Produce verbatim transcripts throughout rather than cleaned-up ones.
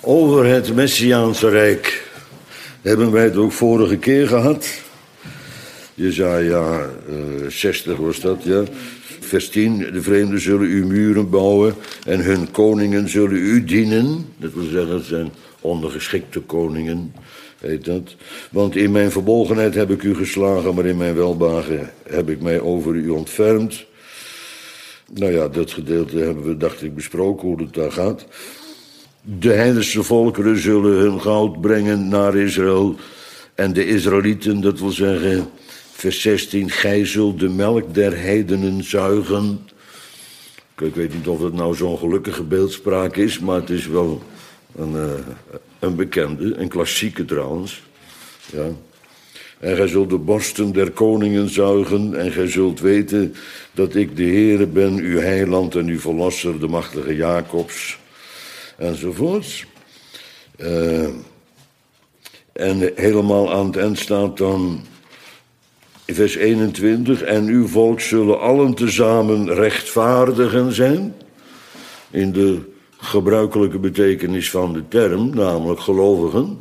Over het Messiaanse Rijk hebben wij het ook vorige keer gehad. Jesaja uh, zestig was dat, ja. Vers tien, de vreemden zullen uw muren bouwen en hun koningen zullen u dienen. Dat wil zeggen, het zijn ondergeschikte koningen, heet dat. Want in mijn verbolgenheid heb ik u geslagen, maar in mijn welbehagen heb ik mij over u ontfermd. Nou ja, dat gedeelte hebben we, dacht ik, besproken, hoe het daar gaat. De heidense volkeren zullen hun goud brengen naar Israël. En de Israëlieten, dat wil zeggen, vers zestien, gij zult de melk der heidenen zuigen. Ik weet niet of het nou zo'n gelukkige beeldspraak is, maar het is wel een, uh, een bekende, een klassieke trouwens. Ja. En gij zult de borsten der koningen zuigen en gij zult weten dat ik de Heere ben, uw heiland en uw verlosser, de machtige Jacobs. Enzovoorts. Uh, en helemaal aan het eind staat dan in vers eenentwintig... en uw volk zullen allen tezamen rechtvaardigen zijn. In de gebruikelijke betekenis van de term, namelijk gelovigen.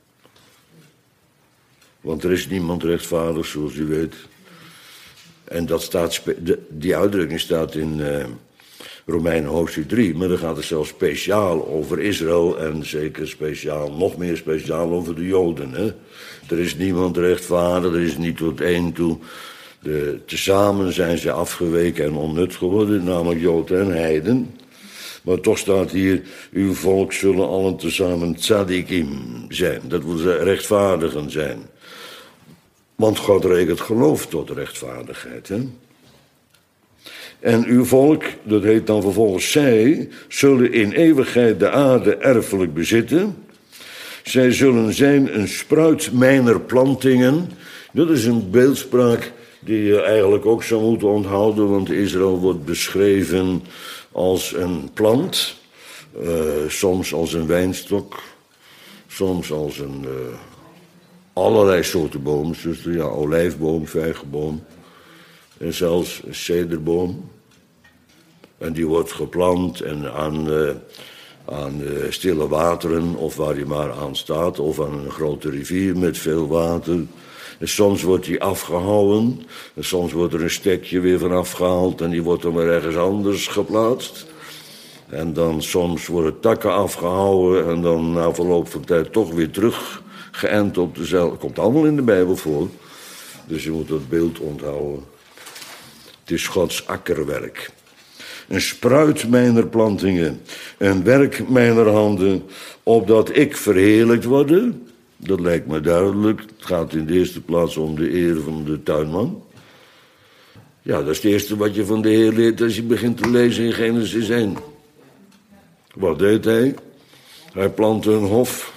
Want er is niemand rechtvaardig, zoals u weet. En dat staat, die uitdrukking staat in Uh, Romeinen hoofdstuk drie, maar dan gaat het zelfs speciaal over Israël en zeker speciaal, nog meer speciaal over de Joden. Hè? Er is niemand rechtvaardig, er is niet tot één toe. De, tezamen zijn ze afgeweken en onnut geworden, namelijk Joden en Heiden. Maar toch staat hier, uw volk zullen allen tezamen tzadikim zijn. Dat wil zeggen rechtvaardigen zijn. Want God rekent geloof tot rechtvaardigheid, hè? En uw volk, dat heet dan vervolgens zij, zullen in eeuwigheid de aarde erfelijk bezitten. Zij zullen zijn een spruit mijner plantingen. Dat is een beeldspraak die je eigenlijk ook zou moeten onthouden, want Israël wordt beschreven als een plant. Uh, soms als een wijnstok, soms als een uh, allerlei soorten bomen. Dus ja, olijfboom, vijgenboom. En zelfs een cederboom. En die wordt geplant en aan, uh, aan uh, stille wateren, of waar die maar aan staat, of aan een grote rivier met veel water. En soms wordt die afgehouwen, en soms wordt er een stekje weer van afgehaald en die wordt dan weer ergens anders geplaatst. En dan soms worden takken afgehouwen en dan na verloop van tijd toch weer terug geënt op dezelfde. Dat komt allemaal in de Bijbel voor, dus je moet dat beeld onthouden. Het is Gods akkerwerk. Een spruit mijner plantingen, een werk mijner handen, opdat ik verheerlijkt worde. Dat lijkt me duidelijk. Het gaat in de eerste plaats om de eer van de tuinman. Ja, dat is het eerste wat je van de Heer leert als je begint te lezen in Genesis één. Wat deed hij? Hij plantte een hof.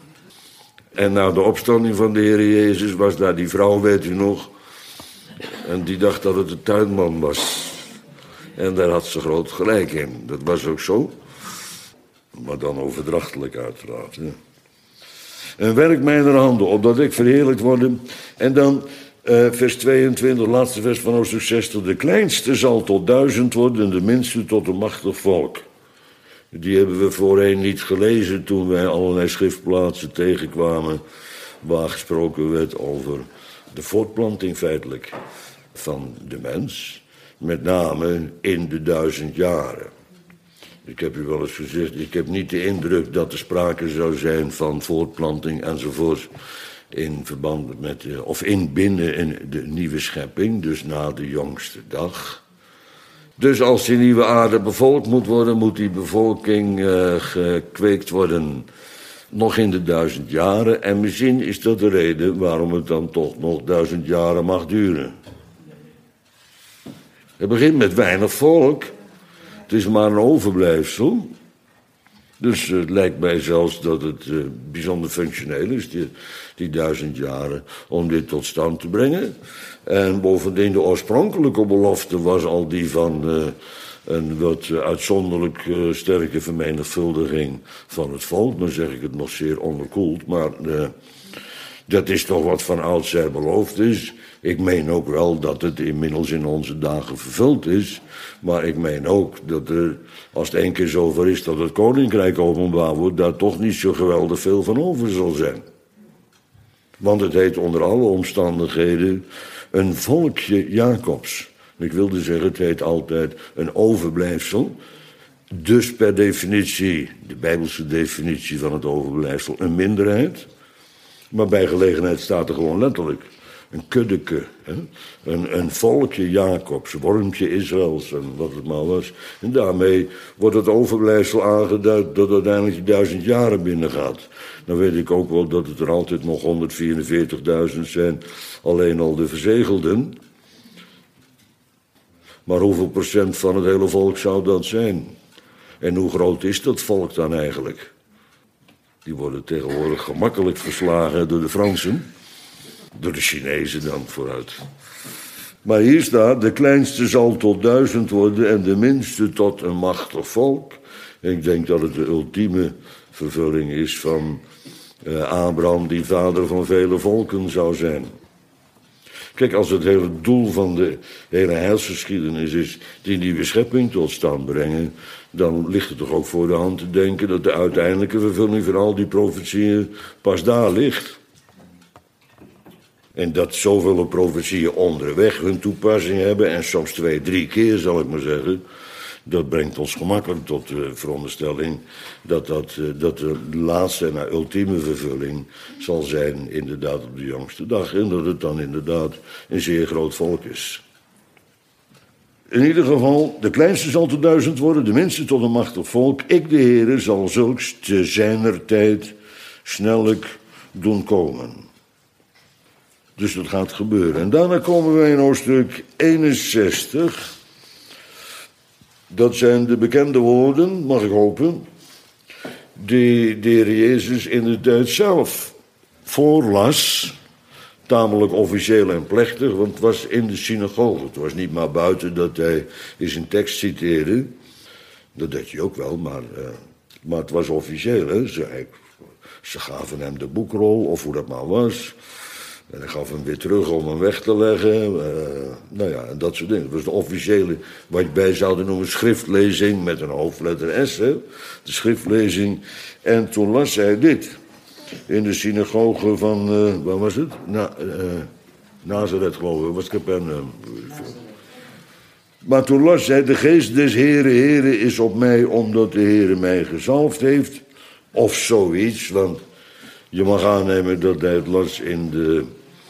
En na de opstanding van de Heer Jezus was daar die vrouw, weet u nog. En die dacht dat het de tuinman was. En daar had ze groot gelijk in. Dat was ook zo. Maar dan overdrachtelijk uiteraard. Hè. Een werk mijner handen, opdat ik verheerlijkt worde. En dan uh, vers tweeëntwintig, laatste vers van hoofdstuk zestig. De kleinste zal tot duizend worden en de minste tot een machtig volk. Die hebben we voorheen niet gelezen toen wij allerlei schriftplaatsen tegenkwamen waar gesproken werd over de voortplanting feitelijk van de mens. Met name in de duizend jaren. Ik heb u wel eens gezegd, ik heb niet de indruk dat er sprake zou zijn van voortplanting enzovoort in verband met, of in binnen in de nieuwe schepping, dus na de jongste dag. Dus als die nieuwe aarde bevolkt moet worden, moet die bevolking uh, gekweekt worden nog in de duizend jaren. En misschien is dat de reden waarom het dan toch nog duizend jaren mag duren. Het begint met weinig volk. Het is maar een overblijfsel. Dus het lijkt mij zelfs dat het uh, bijzonder functioneel is, die, die duizend jaren, om dit tot stand te brengen. En bovendien de oorspronkelijke belofte was al die van uh, een wat uh, uitzonderlijk uh, sterke vermenigvuldiging van het volk. Dan zeg ik het nog zeer onderkoeld, maar uh, Dat is toch wat van oudsher beloofd is. Ik meen ook wel dat het inmiddels in onze dagen vervuld is. Maar ik meen ook dat er, als het één keer zover is dat het koninkrijk openbaar wordt, daar toch niet zo geweldig veel van over zal zijn. Want het heet onder alle omstandigheden een volkje Jacobs. Ik wilde zeggen, het heet altijd een overblijfsel. Dus per definitie, de Bijbelse definitie van het overblijfsel, een minderheid. Maar bij gelegenheid staat er gewoon letterlijk een kuddeke. Hè? Een, een volkje Jacobs, wormpje Israëls en wat het maar was. En daarmee wordt het overblijfsel aangeduid dat uiteindelijk die duizend jaren binnengaat. Dan weet ik ook wel dat het er altijd nog honderdvierenveertigduizend zijn, alleen al de verzegelden. Maar hoeveel procent van het hele volk zou dat zijn? En hoe groot is dat volk dan eigenlijk? Die worden tegenwoordig gemakkelijk verslagen door de Fransen. Door de Chinezen dan vooruit. Maar hier staat, de kleinste zal tot duizend worden en de minste tot een machtig volk. En ik denk dat het de ultieme vervulling is van uh, Abraham, die vader van vele volken zou zijn. Kijk, als het hele doel van de hele heilsgeschiedenis is die nieuwe schepping tot stand brengen, dan ligt het toch ook voor de hand te denken dat de uiteindelijke vervulling van al die profetieën pas daar ligt. En dat zoveel profetieën onderweg hun toepassing hebben, en soms twee, drie keer zal ik maar zeggen, dat brengt ons gemakkelijk tot de veronderstelling dat, dat, dat de laatste en de ultieme vervulling zal zijn inderdaad op de jongste dag. En dat het dan inderdaad een zeer groot volk is. In ieder geval, de kleinste zal tot duizend worden, de minste tot een machtig volk. Ik, de Heere, zal zulks te zijner tijd snellijk doen komen. Dus dat gaat gebeuren. En daarna komen wij in hoofdstuk eenenzestig. Dat zijn de bekende woorden, mag ik hopen, die de Heer Jezus in de tijd zelf voorlas. Tamelijk officieel en plechtig, want het was in de synagoge. Het was niet maar buiten dat hij in zijn tekst citeerde. Dat deed hij ook wel, maar, uh, maar het was officieel. Hè? Ze, ze gaven hem de boekrol, of hoe dat maar was. En hij gaf hem weer terug om hem weg te leggen. Uh, nou ja, en dat soort dingen. Dat was de officiële, wat je bij zouden noemen, schriftlezing met een hoofdletter S. Hè? De schriftlezing. En toen las hij dit. In de synagoge van, uh, waar was het? Na, uh, Nazareth, geloof ik, was Capernaum. Maar toen las hij, de geest des Heere, Heere is op mij, omdat de Heere mij gezalfd heeft. Of zoiets, want je mag aannemen dat hij het las in de...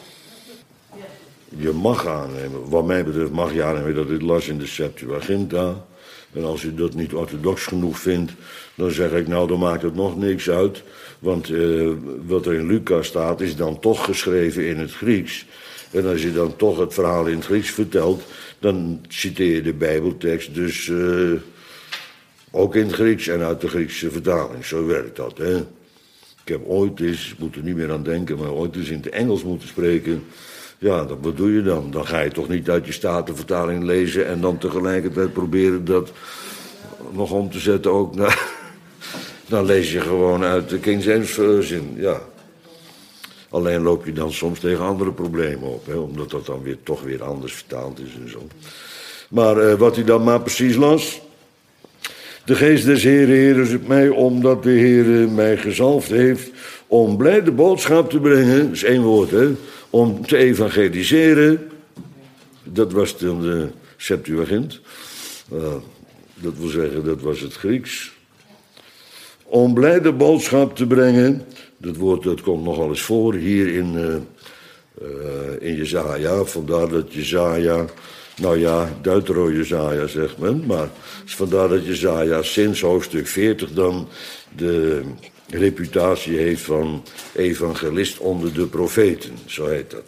Je mag aannemen, wat mij betreft mag je aannemen dat hij het las in de Septuaginta. En als je dat niet orthodox genoeg vindt, dan zeg ik, nou, dan maakt het nog niks uit. Want uh, wat er in Lucas staat, is dan toch geschreven in het Grieks. En als je dan toch het verhaal in het Grieks vertelt, dan citeer je de Bijbeltekst dus uh, ook in het Grieks en uit de Griekse vertaling. Zo werkt dat, hè. Ik heb ooit eens, ik moet er niet meer aan denken, maar ooit eens in het Engels moeten spreken. Ja, dat, wat doe je dan? Dan ga je toch niet uit je Statenvertaling lezen en dan tegelijkertijd proberen dat nog om te zetten ook naar... Dan lees je gewoon uit de King James Version, ja. Alleen loop je dan soms tegen andere problemen op, hè, omdat dat dan weer, toch weer anders vertaald is en zo. Maar uh, wat hij dan maar precies las. De geest des Heeren, Heer is op mij, omdat de Heer mij gezalfd heeft om blijde boodschap te brengen. Dat is één woord, hè. Om te evangeliseren. Dat was dan de Septuagint. Uh, dat wil zeggen, dat was het Grieks. Om blijde boodschap te brengen. Dat woord dat komt nogal eens voor hier in, uh, uh, in Jezaja. Vandaar dat Jezaja, nou ja, Deutero-Jezaja zegt men. Maar het is vandaar dat Jezaja sinds hoofdstuk veertig dan de reputatie heeft van evangelist onder de profeten. Zo heet dat.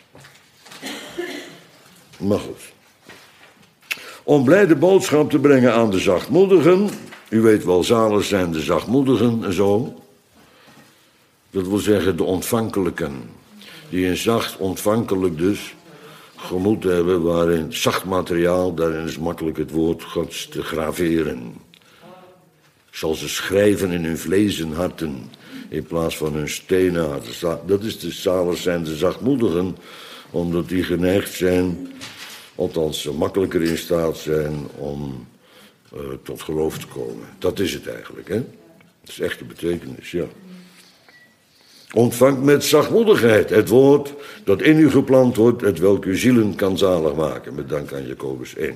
Maar goed. Om blijde boodschap te brengen aan de zachtmoedigen. U weet wel, zalig zijn de zachtmoedigen en zo. Dat wil zeggen de ontvankelijken. Die een zacht, ontvankelijk dus, gemoed hebben waarin zacht materiaal, daarin is makkelijk het woord Gods te graveren. Zal ze schrijven in hun vlezen harten, in plaats van hun stenen harten. Dat is de zalig zijn de zachtmoedigen, omdat die geneigd zijn, althans makkelijker in staat zijn om uh, tot geloof te komen. Dat is het eigenlijk, hè? Dat is echt de betekenis, ja. Ontvangt met zachtmoedigheid het woord dat in u geplant wordt, het welk uw zielen kan zalig maken, met dank aan Jacobus één.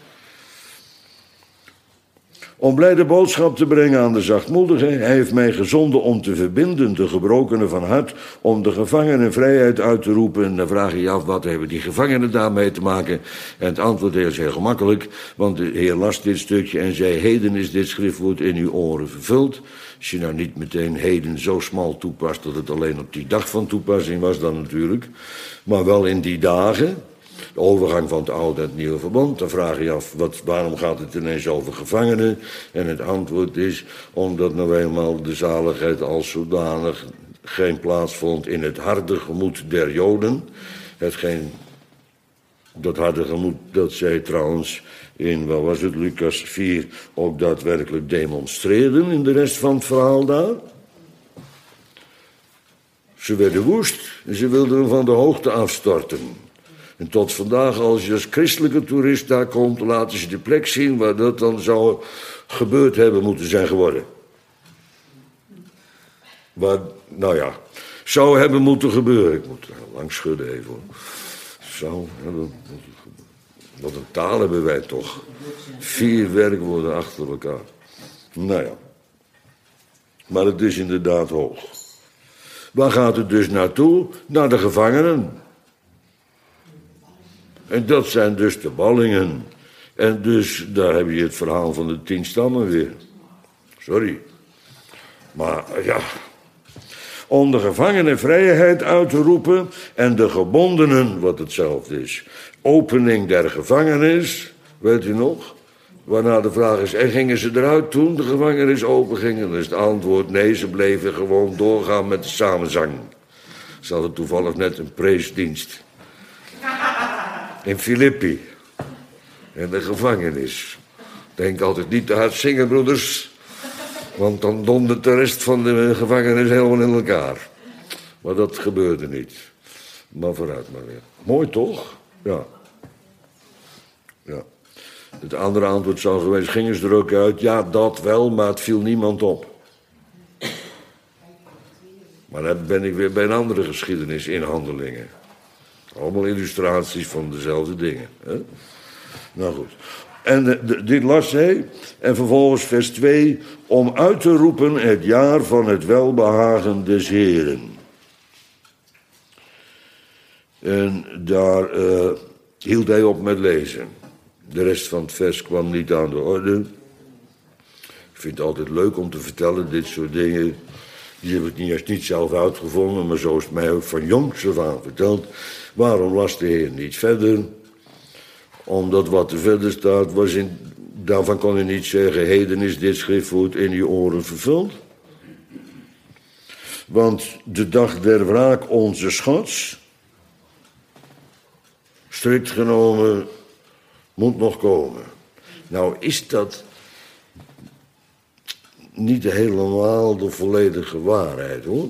Om blijde boodschap te brengen aan de zachtmoedigen, hij heeft mij gezonden om te verbinden de gebrokenen van hart, om de gevangenen vrijheid uit te roepen. En dan vraag je je af, wat hebben die gevangenen daarmee te maken? En het antwoord is heel gemakkelijk, want de Heer las dit stukje en zei, heden is dit schriftwoord in uw oren vervuld. Als je nou niet meteen heden zo smal toepast dat het alleen op die dag van toepassing was dan natuurlijk, maar wel in die dagen. De overgang van het oude en het nieuwe verbond. Dan vraag je je af, wat, waarom gaat het ineens over gevangenen? En het antwoord is, omdat nou eenmaal de zaligheid als zodanig geen plaats vond in het harde gemoed der Joden. Hetgeen, dat harde gemoed, dat zij trouwens in, wat was het, Lucas vier, ook daadwerkelijk demonstreerden in de rest van het verhaal daar. Ze werden woest en ze wilden van de hoogte afstorten. En tot vandaag, als je als christelijke toerist daar komt, laten ze de plek zien waar dat dan zou gebeurd hebben moeten zijn geworden. Waar, nou ja, zou hebben moeten gebeuren. Ik moet lang schudden even. Zou hebben moeten gebeuren. Wat een taal hebben wij toch. Vier werkwoorden achter elkaar. Nou ja. Maar het is inderdaad hoog. Waar gaat het dus naartoe? Naar de gevangenen. En dat zijn dus de ballingen. En dus, daar heb je het verhaal van de tien stammen weer. Sorry. Maar ja, om de gevangenen vrijheid uit te roepen en de gebondenen, wat hetzelfde is. Opening der gevangenis, weet u nog? Waarna de vraag is, en gingen ze eruit toen de gevangenis open gingen? Dan is het antwoord, nee, ze bleven gewoon doorgaan met de samenzang. Ze hadden toevallig net een preesdienst. In Filippi. In de gevangenis. Denk altijd niet te hard zingen, broeders. Want dan dondert de rest van de gevangenis helemaal in elkaar. Maar dat gebeurde niet. Maar vooruit maar weer. Mooi toch? Ja. Ja. Het andere antwoord zou geweest, gingen ze er ook uit? Ja, dat wel, maar het viel niemand op. Maar dan ben ik weer bij een andere geschiedenis in Handelingen. Allemaal illustraties van dezelfde dingen. Hè? Nou goed. En de, de, dit las hij. En vervolgens vers twee. Om uit te roepen het jaar van het welbehagen des Heren. En daar uh, hield hij op met lezen. De rest van het vers kwam niet aan de orde. Ik vind het altijd leuk om te vertellen, dit soort dingen. Die heb ik niet, juist niet zelf uitgevonden, maar zo is het mij ook van jongs af aan verteld. Waarom las de Heer niet verder? Omdat wat er verder staat, was in, daarvan kon hij niet zeggen, heden is dit schriftwoord in uw oren vervuld. Want de dag der wraak onze Gods, strikt genomen, moet nog komen. Nou is dat niet helemaal de volledige waarheid, hoor.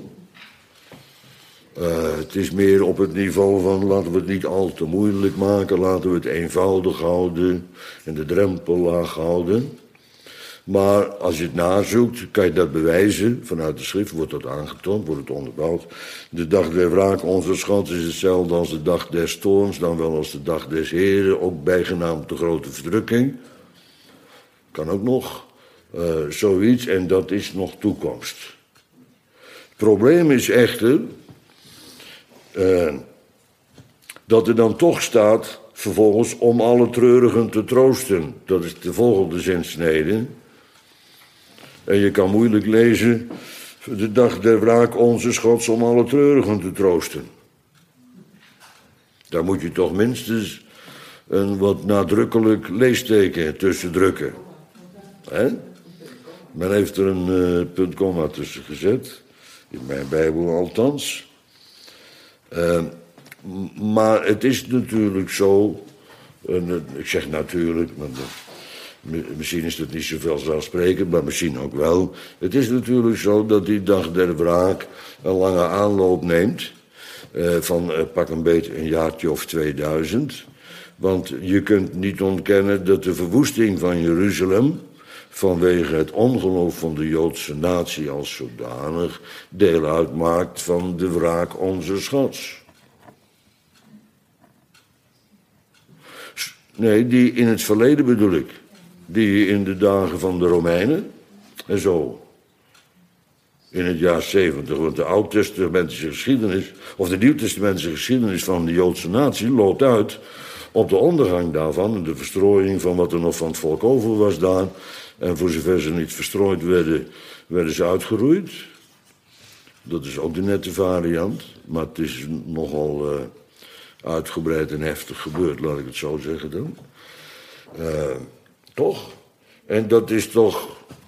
Uh, het is meer op het niveau van laten we het niet al te moeilijk maken, laten we het eenvoudig houden en de drempel laag houden. Maar als je het nazoekt, kan je dat bewijzen. Vanuit de schrift wordt dat aangetoond, wordt het onderbouwd. De dag der wraak onze Gods is hetzelfde als de dag des toorns, dan wel als de dag des Heren, ook bijgenaamd de grote verdrukking. Kan ook nog uh, zoiets, en dat is nog toekomst. Het probleem is echter Uh, dat er dan toch staat, vervolgens, om alle treurigen te troosten. Dat is de volgende zinsnede. En je kan moeilijk lezen, de dag der wraak onze Gods om alle treurigen te troosten. Daar moet je toch minstens een wat nadrukkelijk leesteken tussen drukken. Hè? Men heeft er een uh, punt komma tussen gezet, in mijn Bijbel althans. Uh, maar het is natuurlijk zo, uh, ik zeg natuurlijk, maar Misschien is dat niet zo vanzelfsprekend, maar misschien ook wel. Het is natuurlijk zo dat die dag der wraak een lange aanloop neemt. Uh, van uh, pak een beetje een jaartje of tweeduizend. Want je kunt niet ontkennen dat de verwoesting van Jeruzalem vanwege het ongeloof van de Joodse natie als zodanig deel uitmaakt van de wraak onzes Gods. Nee, die in het verleden bedoel ik. Die in de dagen van de Romeinen en zo. In het jaar zeventig, want de Oud-testamentische geschiedenis, of de Nieuw-testamentische geschiedenis van de Joodse natie loopt uit op de ondergang daarvan en de verstrooiing van wat er nog van het volk over was daar. En voor zover ze niet verstrooid werden, werden ze uitgeroeid. Dat is ook de nette variant, maar het is nogal uh, uitgebreid en heftig gebeurd, laat ik het zo zeggen dan. Uh, toch? En dat is toch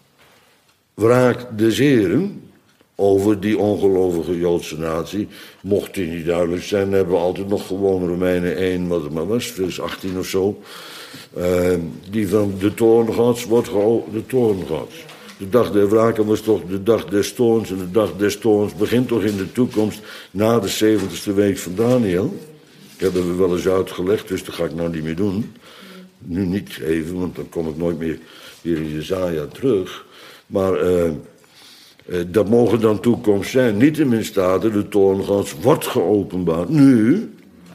wraak des Heren over die ongelovige Joodse natie. Mocht die niet duidelijk zijn, hebben we altijd nog gewoon Romeinen één, wat het maar was, vers achttien of zo. Uh, die van de toorn Gods wordt geopend, de toorn Gods. De dag der wraken was toch de dag des toorns. En de dag des toorns begint toch in de toekomst na de zeventigste week van Daniel. Dat hebben we wel eens uitgelegd, dus dat ga ik nou niet meer doen. Nu niet even, want dan kom ik nooit meer hier in Jesaja terug. Maar uh, uh, dat mogen dan toekomst zijn. Niettemin staat er, de toorn Gods wordt geopenbaard. Nu,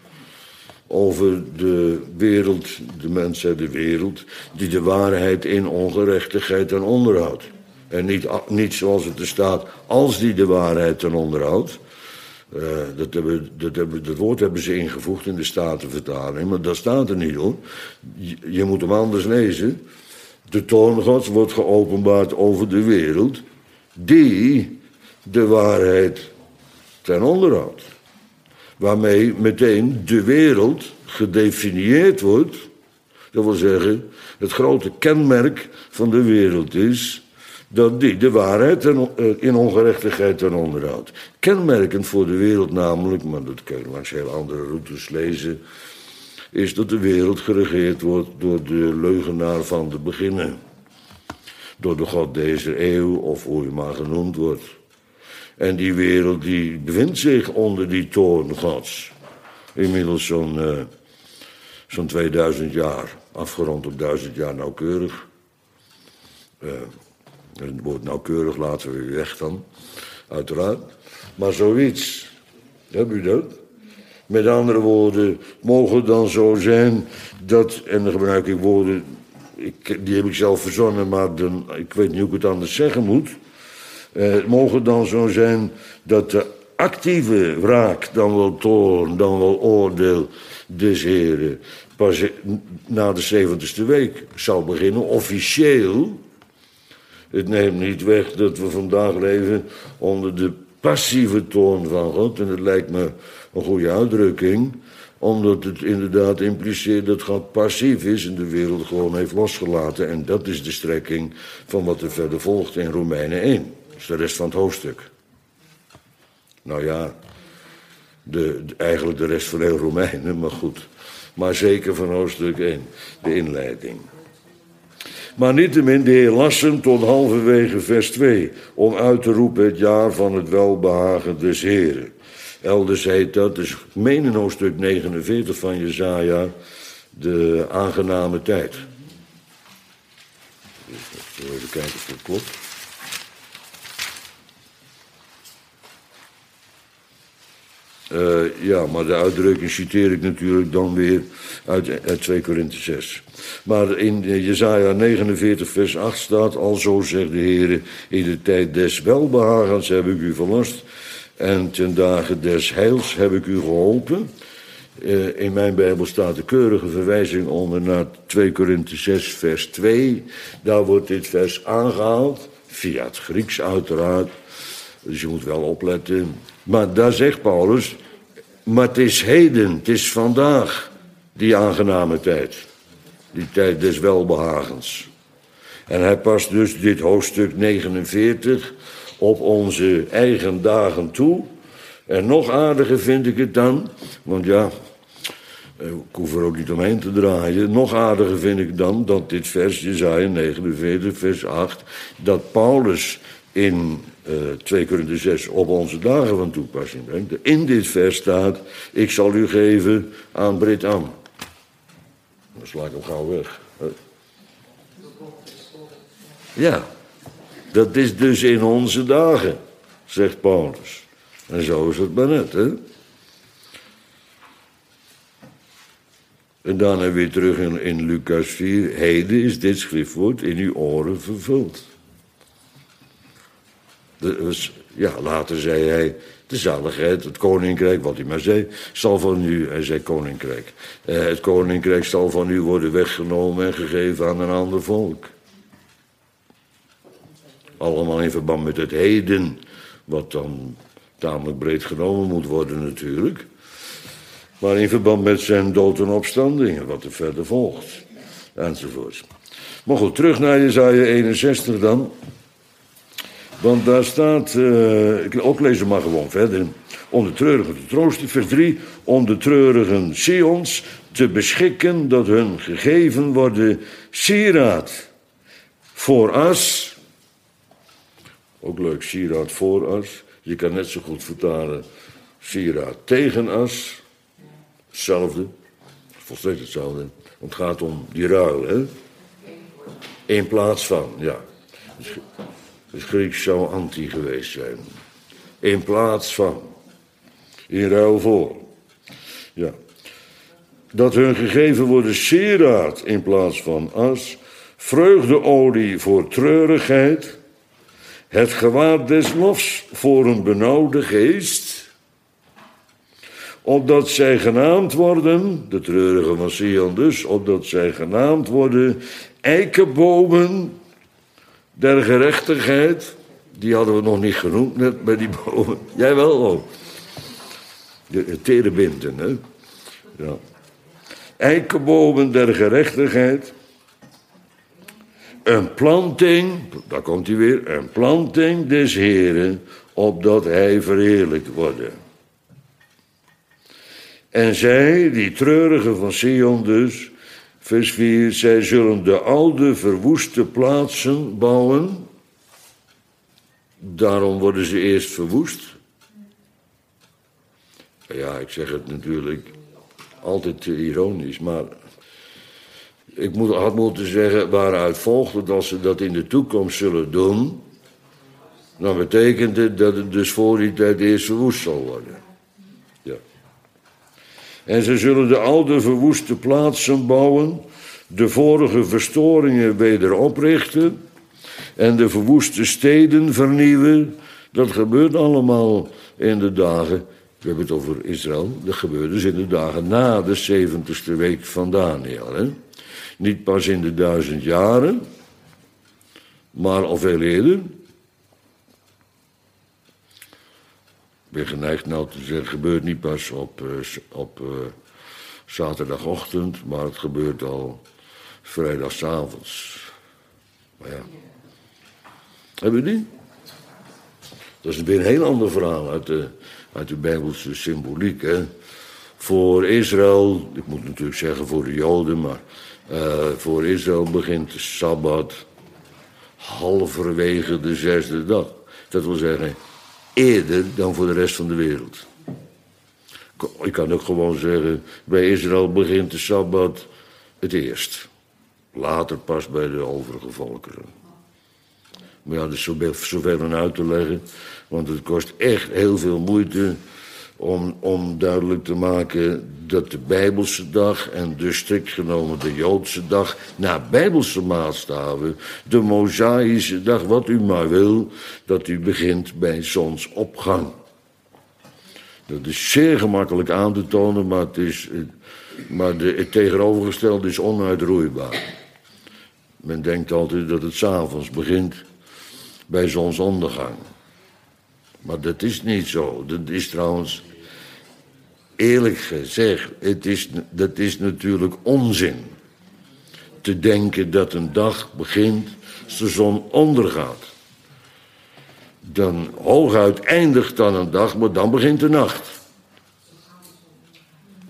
over de wereld, de mensen, de wereld, die de waarheid in ongerechtigheid ten onderhoudt. En niet, niet zoals het er staat, als die de waarheid ten onderhoudt. Uh, dat, hebben, dat, hebben, dat woord hebben ze ingevoegd in de Statenvertaling, maar dat staat er niet hoor. Je, je moet hem anders lezen. De toorn Gods wordt geopenbaard over de wereld, die de waarheid ten onderhoudt. Waarmee meteen de wereld gedefinieerd wordt. Dat wil zeggen, het grote kenmerk van de wereld is dat die de waarheid ten, in ongerechtigheid ten onderhoudt. Kenmerkend voor de wereld namelijk, maar dat kun je langs heel andere routes lezen, is dat de wereld geregeerd wordt door de leugenaar van de beginnen. Door de God deze eeuw, of hoe je maar genoemd wordt. En die wereld die bevindt zich onder die toorn Gods. Inmiddels zo'n uh, zo'n tweeduizend jaar, afgerond op duizend jaar nauwkeurig. Uh, het woord nauwkeurig laten we weer weg dan, uiteraard. Maar zoiets, heb u dat? Met andere woorden, mogen het dan zo zijn dat, en dan gebruik ik woorden, ik, die heb ik zelf verzonnen, maar dan, ik weet niet hoe ik het anders zeggen moet. Uh, het mogen dan zo zijn dat de actieve wraak, dan wel toorn, dan wel oordeel des Heren, pas na de zeventigste week zal beginnen, officieel. Het neemt niet weg dat we vandaag leven onder de passieve toorn van God. En het lijkt me een goede uitdrukking, omdat het inderdaad impliceert dat God passief is en de wereld gewoon heeft losgelaten. En dat is de strekking van wat er verder volgt in Romeinen één. Dat is de rest van het hoofdstuk. Nou ja, de, de, eigenlijk de rest van heel Romeinen, maar goed. Maar zeker van hoofdstuk één, de inleiding. Maar niettemin de Heer lassen tot halverwege vers twee, om uit te roepen het jaar van het welbehagen des Heren. Elders heet dat, dus ik meen in hoofdstuk negenenveertig van Jesaja, de aangename tijd. Even kijken of dat klopt. Uh, ja, maar de uitdrukking citeer ik natuurlijk dan weer uit, uit twee Korinthe zes. Maar in Jesaja negenenveertig vers acht staat, alzo zegt de Heer, in de tijd des welbehagens heb ik u verlost en ten dagen des heils heb ik u geholpen. Uh, in mijn Bijbel staat de keurige verwijzing onder naar twee Korinthe zes vers twee. Daar wordt dit vers aangehaald, via het Grieks uiteraard. Dus je moet wel opletten. Maar daar zegt Paulus, maar het is heden, het is vandaag, die aangename tijd. Die tijd des welbehagens. En hij past dus dit hoofdstuk negenenveertig op onze eigen dagen toe. En nog aardiger vind ik het dan, want ja, Ik hoef er ook niet omheen te draaien. Nog aardiger vind ik dan dat dit vers, Jesaja negenenveertig, vers acht... dat Paulus in uh, twee Korinthe zes op onze dagen van toepassing brengt. In dit vers staat, ik zal u geven aan Brit-Am. Dan sla ik hem gauw weg. Ja, dat is dus in onze dagen, zegt Paulus. En zo is het maar net, hè. En dan weer terug in, in Lucas vier. Heden is dit schriftwoord in uw oren vervuld. Was, ja, later zei hij, de zaligheid, het koninkrijk, wat hij maar zei, zal van u, hij zei koninkrijk, eh, het koninkrijk zal van u worden weggenomen en gegeven aan een ander volk. Allemaal in verband met het heden, wat dan tamelijk breed genomen moet worden natuurlijk. Maar in verband met zijn dood en opstanding, wat er verder volgt, enzovoort. Maar goed, terug naar Jesaja eenenzestig dan. Want daar staat, uh, ik ook lees hem maar gewoon verder. Om de treurigen te troosten, vers drie. Om de treurigen Sions te beschikken dat hun gegeven worden sieraad voor as. Ook leuk, sieraad voor as. Je kan net zo goed vertalen sieraad tegen as. Hetzelfde, volstrekt hetzelfde. Want het gaat om die ruil, hè. In plaats van, ja. Het Grieks zou anti geweest zijn. In plaats van. In ruil voor. Ja. Dat hun gegeven worden sieraad in plaats van as. Vreugdeolie voor treurigheid. Het gewaad des lofs voor een benauwde geest. Opdat zij genaamd worden, de treurigen van Sion dus, opdat zij genaamd worden eikenbomen der gerechtigheid. Die hadden we nog niet genoemd net bij die bomen. Jij wel ook. De terebinten, hè. Ja. Eikenbomen der gerechtigheid. Een planting, daar komt hij weer, een planting des Heren, opdat hij verheerlijkt worden. En zij, die treurigen van Sion dus, vers vier, zij zullen de oude verwoeste plaatsen bouwen. Daarom worden ze eerst verwoest. Ja, ik zeg het natuurlijk altijd te ironisch, maar ik moet, had moeten zeggen waaruit volgt dat als ze dat in de toekomst zullen doen, dan betekent het dat het dus voor die tijd eerst verwoest zal worden. Ja. En ze zullen de oude verwoeste plaatsen bouwen, de vorige verstoringen weder oprichten en de verwoeste steden vernieuwen. Dat gebeurt allemaal in de dagen, we hebben het over Israël, dat gebeurt dus in de dagen na de zeventigste week van Daniel. Hè? Niet pas in de duizend jaren, maar al veel eerder. Ik ben geneigd nou te zeggen, het gebeurt niet pas op, uh, op uh, zaterdagochtend, maar het gebeurt al vrijdagavonds. Maar ja. Hebben we die? Dat is weer een heel ander verhaal uit de, uit de Bijbelse symboliek. Hè? Voor Israël, ik moet natuurlijk zeggen voor de Joden, maar uh, voor Israël begint de Sabbat halverwege de zesde dag. Dat wil zeggen, eerder dan voor de rest van de wereld. Ik kan ook gewoon zeggen, bij Israël begint de Sabbat het eerst. Later pas bij de overige volkeren. Maar ja, dat is zoveel aan uit te leggen, want het kost echt heel veel moeite om, om duidelijk te maken dat de Bijbelse dag en dus strikt genomen de Joodse dag naar Bijbelse maatstaven, de Mosaïsche dag, wat u maar wil, dat u begint bij zonsopgang. Dat is zeer gemakkelijk aan te tonen, maar, het, is, maar de, het tegenovergestelde is onuitroeibaar. Men denkt altijd dat het 's avonds begint bij zonsondergang. Maar dat is niet zo. Dat is trouwens, eerlijk gezegd, het is, dat is natuurlijk onzin. Te denken dat een dag begint als de zon ondergaat. Dan hooguit eindigt dan een dag, maar dan begint de nacht.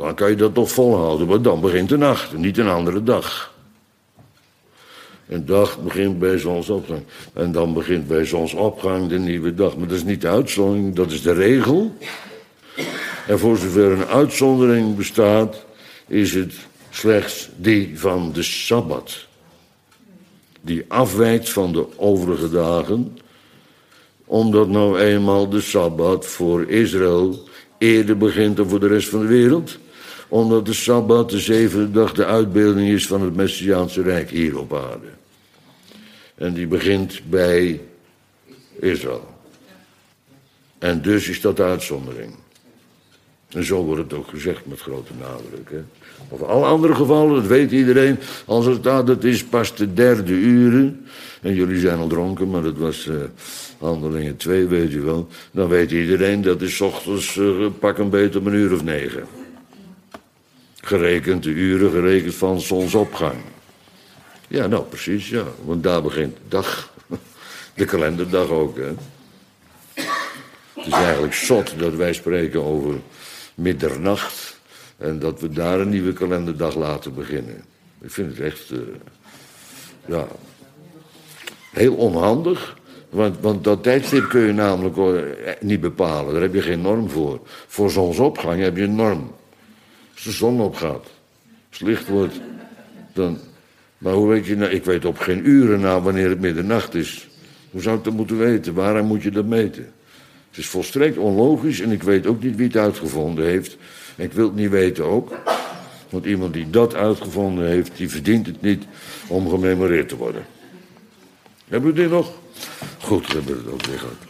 dan kan je dat toch volhouden, maar dan begint de nacht, niet een andere dag. Een dag begint bij zonsopgang. En dan begint bij zonsopgang de nieuwe dag. Maar dat is niet de uitzondering, dat is de regel. En voor zover een uitzondering bestaat, is het slechts die van de Sabbat. Die afwijkt van de overige dagen, omdat nou eenmaal de Sabbat voor Israël eerder begint dan voor de rest van de wereld. Omdat de Sabbat, de zevende dag, de uitbeelding is van het Messiaanse Rijk hier op aarde. En die begint bij Israël. En dus is dat de uitzondering. En zo wordt het ook gezegd met grote nadruk. Hè. Of alle andere gevallen, dat weet iedereen. Als het staat, het is pas de derde uren. En jullie zijn al dronken, maar dat was uh, Handelingen twee, weet je wel. Dan weet iedereen dat is 's ochtends uh, pak een beetje om een uur of negen. Gerekend de uren, gerekend van zonsopgang. Ja, nou precies, ja. Want daar begint de dag. De kalenderdag ook, hè. Het is eigenlijk zot dat wij spreken over middernacht. En dat we daar een nieuwe kalenderdag laten beginnen. Ik vind het echt, uh, ja, heel onhandig. Want, want dat tijdstip kun je namelijk uh, niet bepalen. Daar heb je geen norm voor. Voor zonsopgang heb je een norm. Als de zon opgaat, als het licht wordt, dan... Maar hoe weet je nou? Ik weet op geen uren na wanneer het middernacht is. Hoe zou ik dat moeten weten? Waarom moet je dat meten? Het is volstrekt onlogisch en ik weet ook niet wie het uitgevonden heeft. En ik wil het niet weten ook. Want iemand die dat uitgevonden heeft, die verdient het niet om gememoreerd te worden. Hebben we dit nog? Goed, we hebben het ook weer gehad.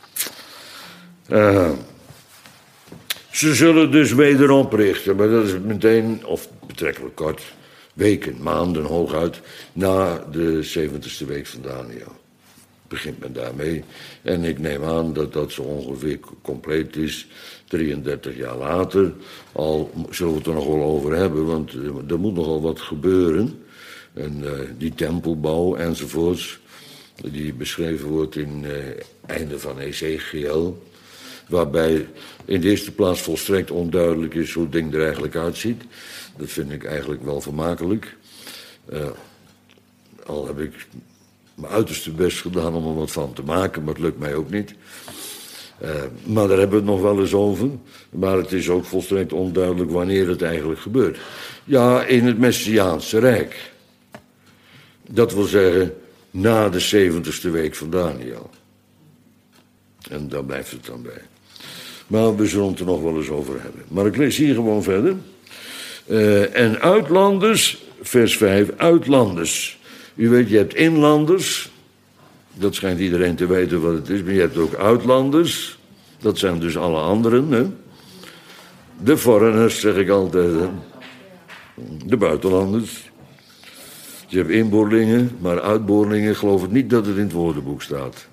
Uh, ze zullen dus wederom richten, maar dat is meteen, of betrekkelijk kort, weken, maanden hooguit, na de zeventigste week van Daniel. Begint men daarmee. En ik neem aan dat dat zo ongeveer compleet is, drieëndertig jaar later. Al zullen we het er nog wel over hebben, want er moet nogal wat gebeuren. En uh, die tempelbouw enzovoorts, die beschreven wordt in het uh, einde van Ezekiel. Waarbij in de eerste plaats volstrekt onduidelijk is hoe het ding er eigenlijk uitziet. Dat vind ik eigenlijk wel vermakelijk. Uh, al heb ik mijn uiterste best gedaan om er wat van te maken, maar het lukt mij ook niet. Uh, maar daar hebben we het nog wel eens over. Maar het is ook volstrekt onduidelijk wanneer het eigenlijk gebeurt. Ja, in het Messiaanse Rijk. Dat wil zeggen, na de zeventigste week van Daniel. En daar blijft het dan bij. Maar we zullen het er nog wel eens over hebben. Maar ik lees hier gewoon verder. Uh, en uitlanders, vers vijf, uitlanders. U weet, je hebt inlanders. Dat schijnt iedereen te weten wat het is. Maar je hebt ook uitlanders. Dat zijn dus alle anderen. Hè? De foreigners, zeg ik altijd. Hè? De buitenlanders. Je hebt inboorlingen, maar uitboorlingen, geloof ik niet dat het in het woordenboek staat.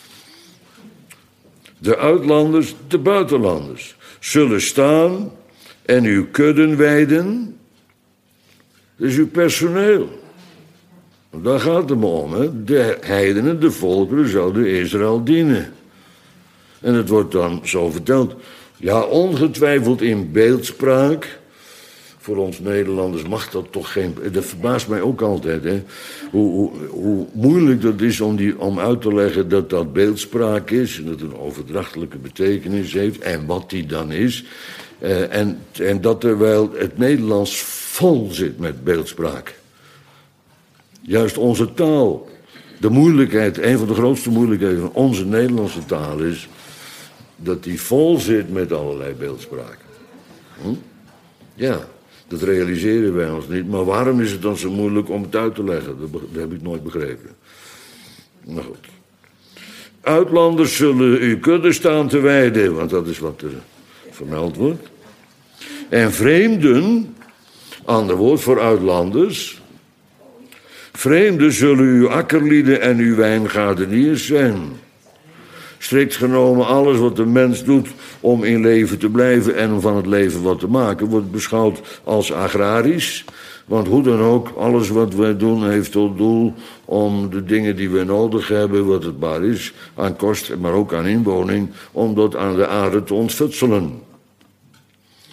De uitlanders, de buitenlanders, zullen staan en uw kudden weiden. Dat is uw personeel. Daar gaat het me om. Hè? De heidenen, de volkeren, zouden Israël dienen. En het wordt dan zo verteld. Ja, ongetwijfeld in beeldspraak. Voor ons Nederlanders mag dat toch geen... Dat verbaast mij ook altijd, hè. Hoe, hoe, hoe moeilijk dat is om, die, om uit te leggen dat dat beeldspraak is. En dat het een overdrachtelijke betekenis heeft. En wat die dan is. Uh, en, en dat terwijl het Nederlands vol zit met beeldspraak. Juist onze taal. De moeilijkheid, een van de grootste moeilijkheden van onze Nederlandse taal is... dat die vol zit met allerlei beeldspraken. Hm? Ja, dat realiseren wij ons niet. Maar waarom is het dan zo moeilijk om het uit te leggen? Dat, be- dat heb ik nooit begrepen. Maar goed. Uitlanders zullen uw kudde staan te weiden, want dat is wat er vermeld wordt. En vreemden, ander woord voor uitlanders... Vreemden zullen uw akkerlieden en uw wijngaardeniers zijn. Strikt genomen, alles wat de mens doet om in leven te blijven en om van het leven wat te maken, wordt beschouwd als agrarisch. Want hoe dan ook, alles wat wij doen heeft tot doel om de dingen die we nodig hebben, wat het maar is, aan kost, maar ook aan inwoning, om dat aan de aarde te ontfutselen.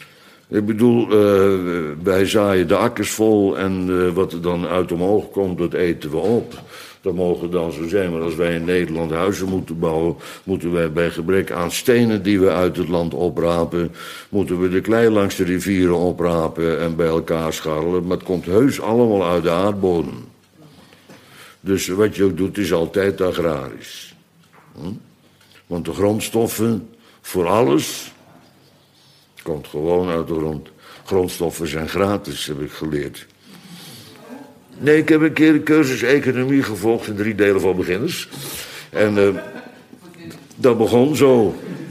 Ik bedoel, uh, wij zaaien de akkers vol en uh, wat er dan uit omhoog komt, dat eten we op. Dat mogen dan zo zijn, maar als wij in Nederland huizen moeten bouwen, moeten wij bij gebrek aan stenen die we uit het land oprapen, moeten we de klei langs de rivieren oprapen en bij elkaar scharrelen. Maar het komt heus allemaal uit de aardbodem. Dus wat je ook doet, is altijd agrarisch. Hm? Want de grondstoffen voor alles komt gewoon uit de grond. Grondstoffen zijn gratis, heb ik geleerd. Nee, ik heb een keer een cursus economie gevolgd in drie delen voor beginners. En uh, dat begon zo.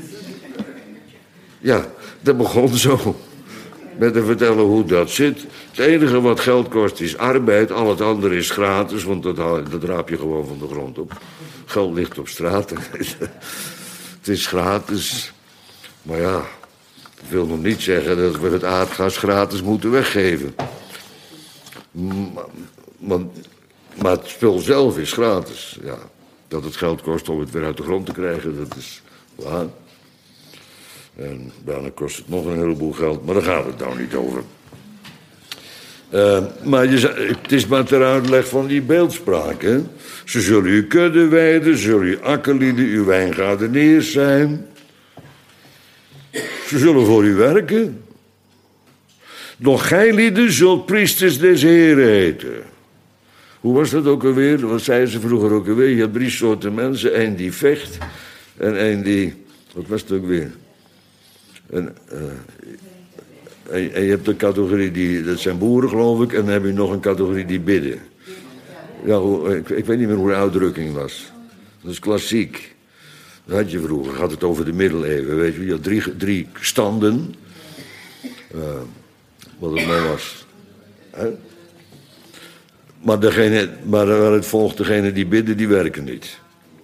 Ja, dat begon zo. Met te vertellen hoe dat zit. Het enige wat geld kost is arbeid. Al het andere is gratis, want dat, dat raap je gewoon van de grond op. Geld ligt op straat. Het is gratis. Maar ja, dat wil nog niet zeggen dat we het aardgas gratis moeten weggeven. Maar, maar, maar het spul zelf is gratis. Ja, dat het geld kost om het weer uit de grond te krijgen, dat is waar. En daarna kost het nog een heleboel geld, maar daar gaat het nou niet over. Uh, maar je, het is maar ter uitleg van die beeldspraak. Hè? Ze zullen uw kudde weiden, ze zullen uw akkerlieden, uw wijngaardeniers zijn. Ze zullen voor u werken. Doch gij lieden zult priesters des Heren heten. Hoe was dat ook alweer? Wat zeiden ze vroeger ook alweer? Je hebt drie soorten mensen. Eén die vecht. En één die... Wat was het ook weer? En, uh, en, en je hebt een categorie die... Dat zijn boeren, geloof ik. En dan heb je nog een categorie die bidden. Ja, hoe, ik, ik weet niet meer hoe de uitdrukking was. Dat is klassiek. Dat had je vroeger. Gaat het over de middeleeuwen, weet je. Je had drie, drie standen. Uh, wat het nou was. He? Maar, degene, maar het volgt, degene die bidden, die werken niet.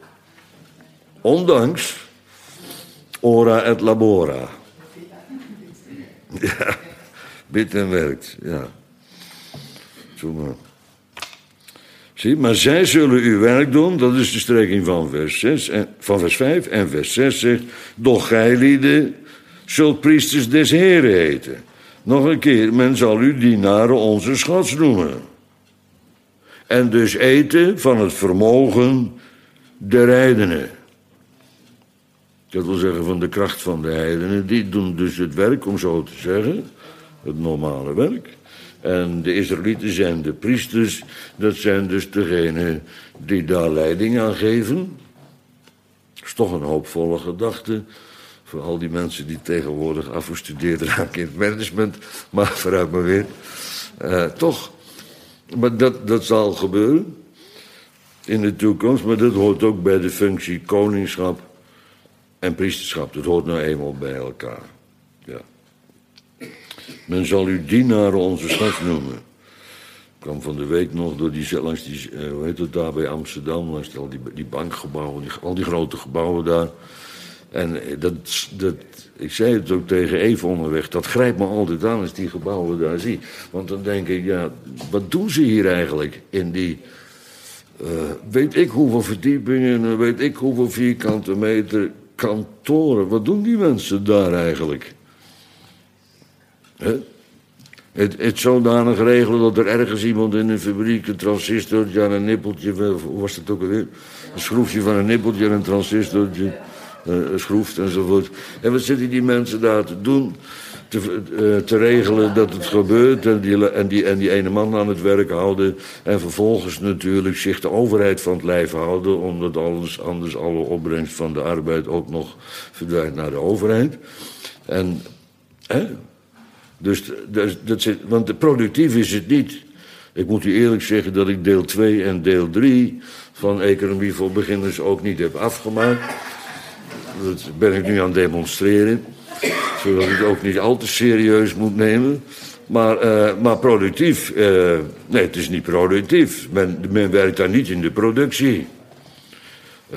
Ondanks ora et labora. Ja, bidt en werkt, ja. Zo maar. Zie, maar zij zullen uw werk doen, dat is de strekking van vers, zes en, van vers vijf. En vers zes zegt, doch gij lieden zult priesters des Heren heten. Nog een keer, men zal u dienaren onze schats noemen. En dus eten van het vermogen der heidenen. Dat wil zeggen van de kracht van de heidenen. Die doen dus het werk, om zo te zeggen. Het normale werk. En de Israëlieten zijn de priesters. Dat zijn dus degenen die daar leiding aan geven. Dat is toch een hoopvolle gedachte. Voor al die mensen die tegenwoordig afgestudeerd raken in het management. Maar vooruit maar weer. Uh, toch. Maar dat, dat zal gebeuren. In de toekomst. Maar dat hoort ook bij de functie koningschap en priesterschap. Dat hoort nou eenmaal bij elkaar. Ja. Men zal u dienaren onze stad noemen. Ik kwam van de week nog door die, langs die, uh, hoe heet het daar bij Amsterdam, langs al die, die bankgebouwen, die, al die grote gebouwen daar. En dat, dat, ik zei het ook tegen Eve onderweg, dat grijpt me altijd aan als die gebouwen daar zie. Want dan denk ik, ja, wat doen ze hier eigenlijk in die, uh, weet ik hoeveel verdiepingen, weet ik hoeveel vierkante meter kantoren. Wat doen die mensen daar eigenlijk? He? Het, het zodanig regelen dat er ergens iemand in een fabriek een transistortje aan een nippeltje, hoe was dat ook alweer? Een schroefje van een nippeltje en een transistortje uh, schroeft enzovoort. En wat zitten die mensen daar te doen? Te, uh, te regelen dat het gebeurt en die, en, die, en die ene man aan het werk houden. En vervolgens natuurlijk zich de overheid van het lijf houden, omdat alles, anders alle opbrengst van de arbeid ook nog verdwijnt naar de overheid. En... Hè? Dus, dus dat zit, want productief is het niet. Ik moet u eerlijk zeggen dat ik deel twee en deel drie van Economie voor Beginners ook niet heb afgemaakt. Dat ben ik nu aan het demonstreren. Zodat ik het ook niet al te serieus moet nemen. Maar, uh, maar productief, uh, nee, het is niet productief. Men, men werkt daar niet in de productie. Uh,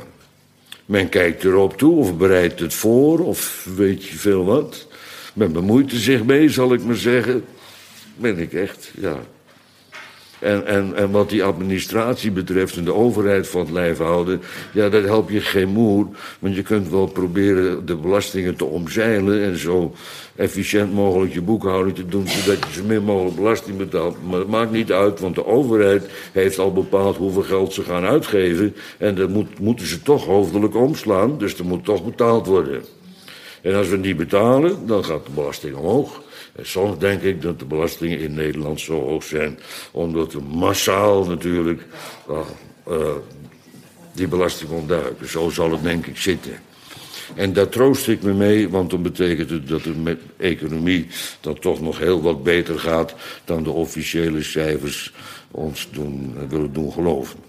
men kijkt erop toe of bereidt het voor of weet je veel wat. Men bemoeit er zich mee, zal ik maar zeggen. Ben ik echt, ja. En, en, en wat die administratie betreft en de overheid van het lijf houden, ja, dat help je geen moer. Want je kunt wel proberen de belastingen te omzeilen en zo efficiënt mogelijk je boekhouding te doen, zodat je zo min mogelijk belasting betaalt. Maar het maakt niet uit, want de overheid heeft al bepaald hoeveel geld ze gaan uitgeven. En dat moet, moeten ze toch hoofdelijk omslaan, dus er moet toch betaald worden. En als we niet betalen, dan gaat de belasting omhoog. En soms denk ik dat de belastingen in Nederland zo hoog zijn, omdat we massaal natuurlijk uh, uh, die belasting ontduiken. Zo zal het denk ik zitten. En daar troost ik me mee, want dan betekent het dat het met economie dan toch nog heel wat beter gaat dan de officiële cijfers ons doen, willen doen geloven.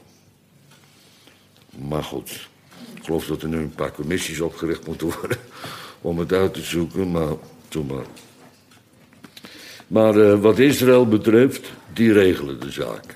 Maar goed, ik geloof dat er nu een paar commissies opgericht moeten worden om het uit te zoeken, maar doe maar. Maar uh, wat Israël betreft, die regelen de zaak.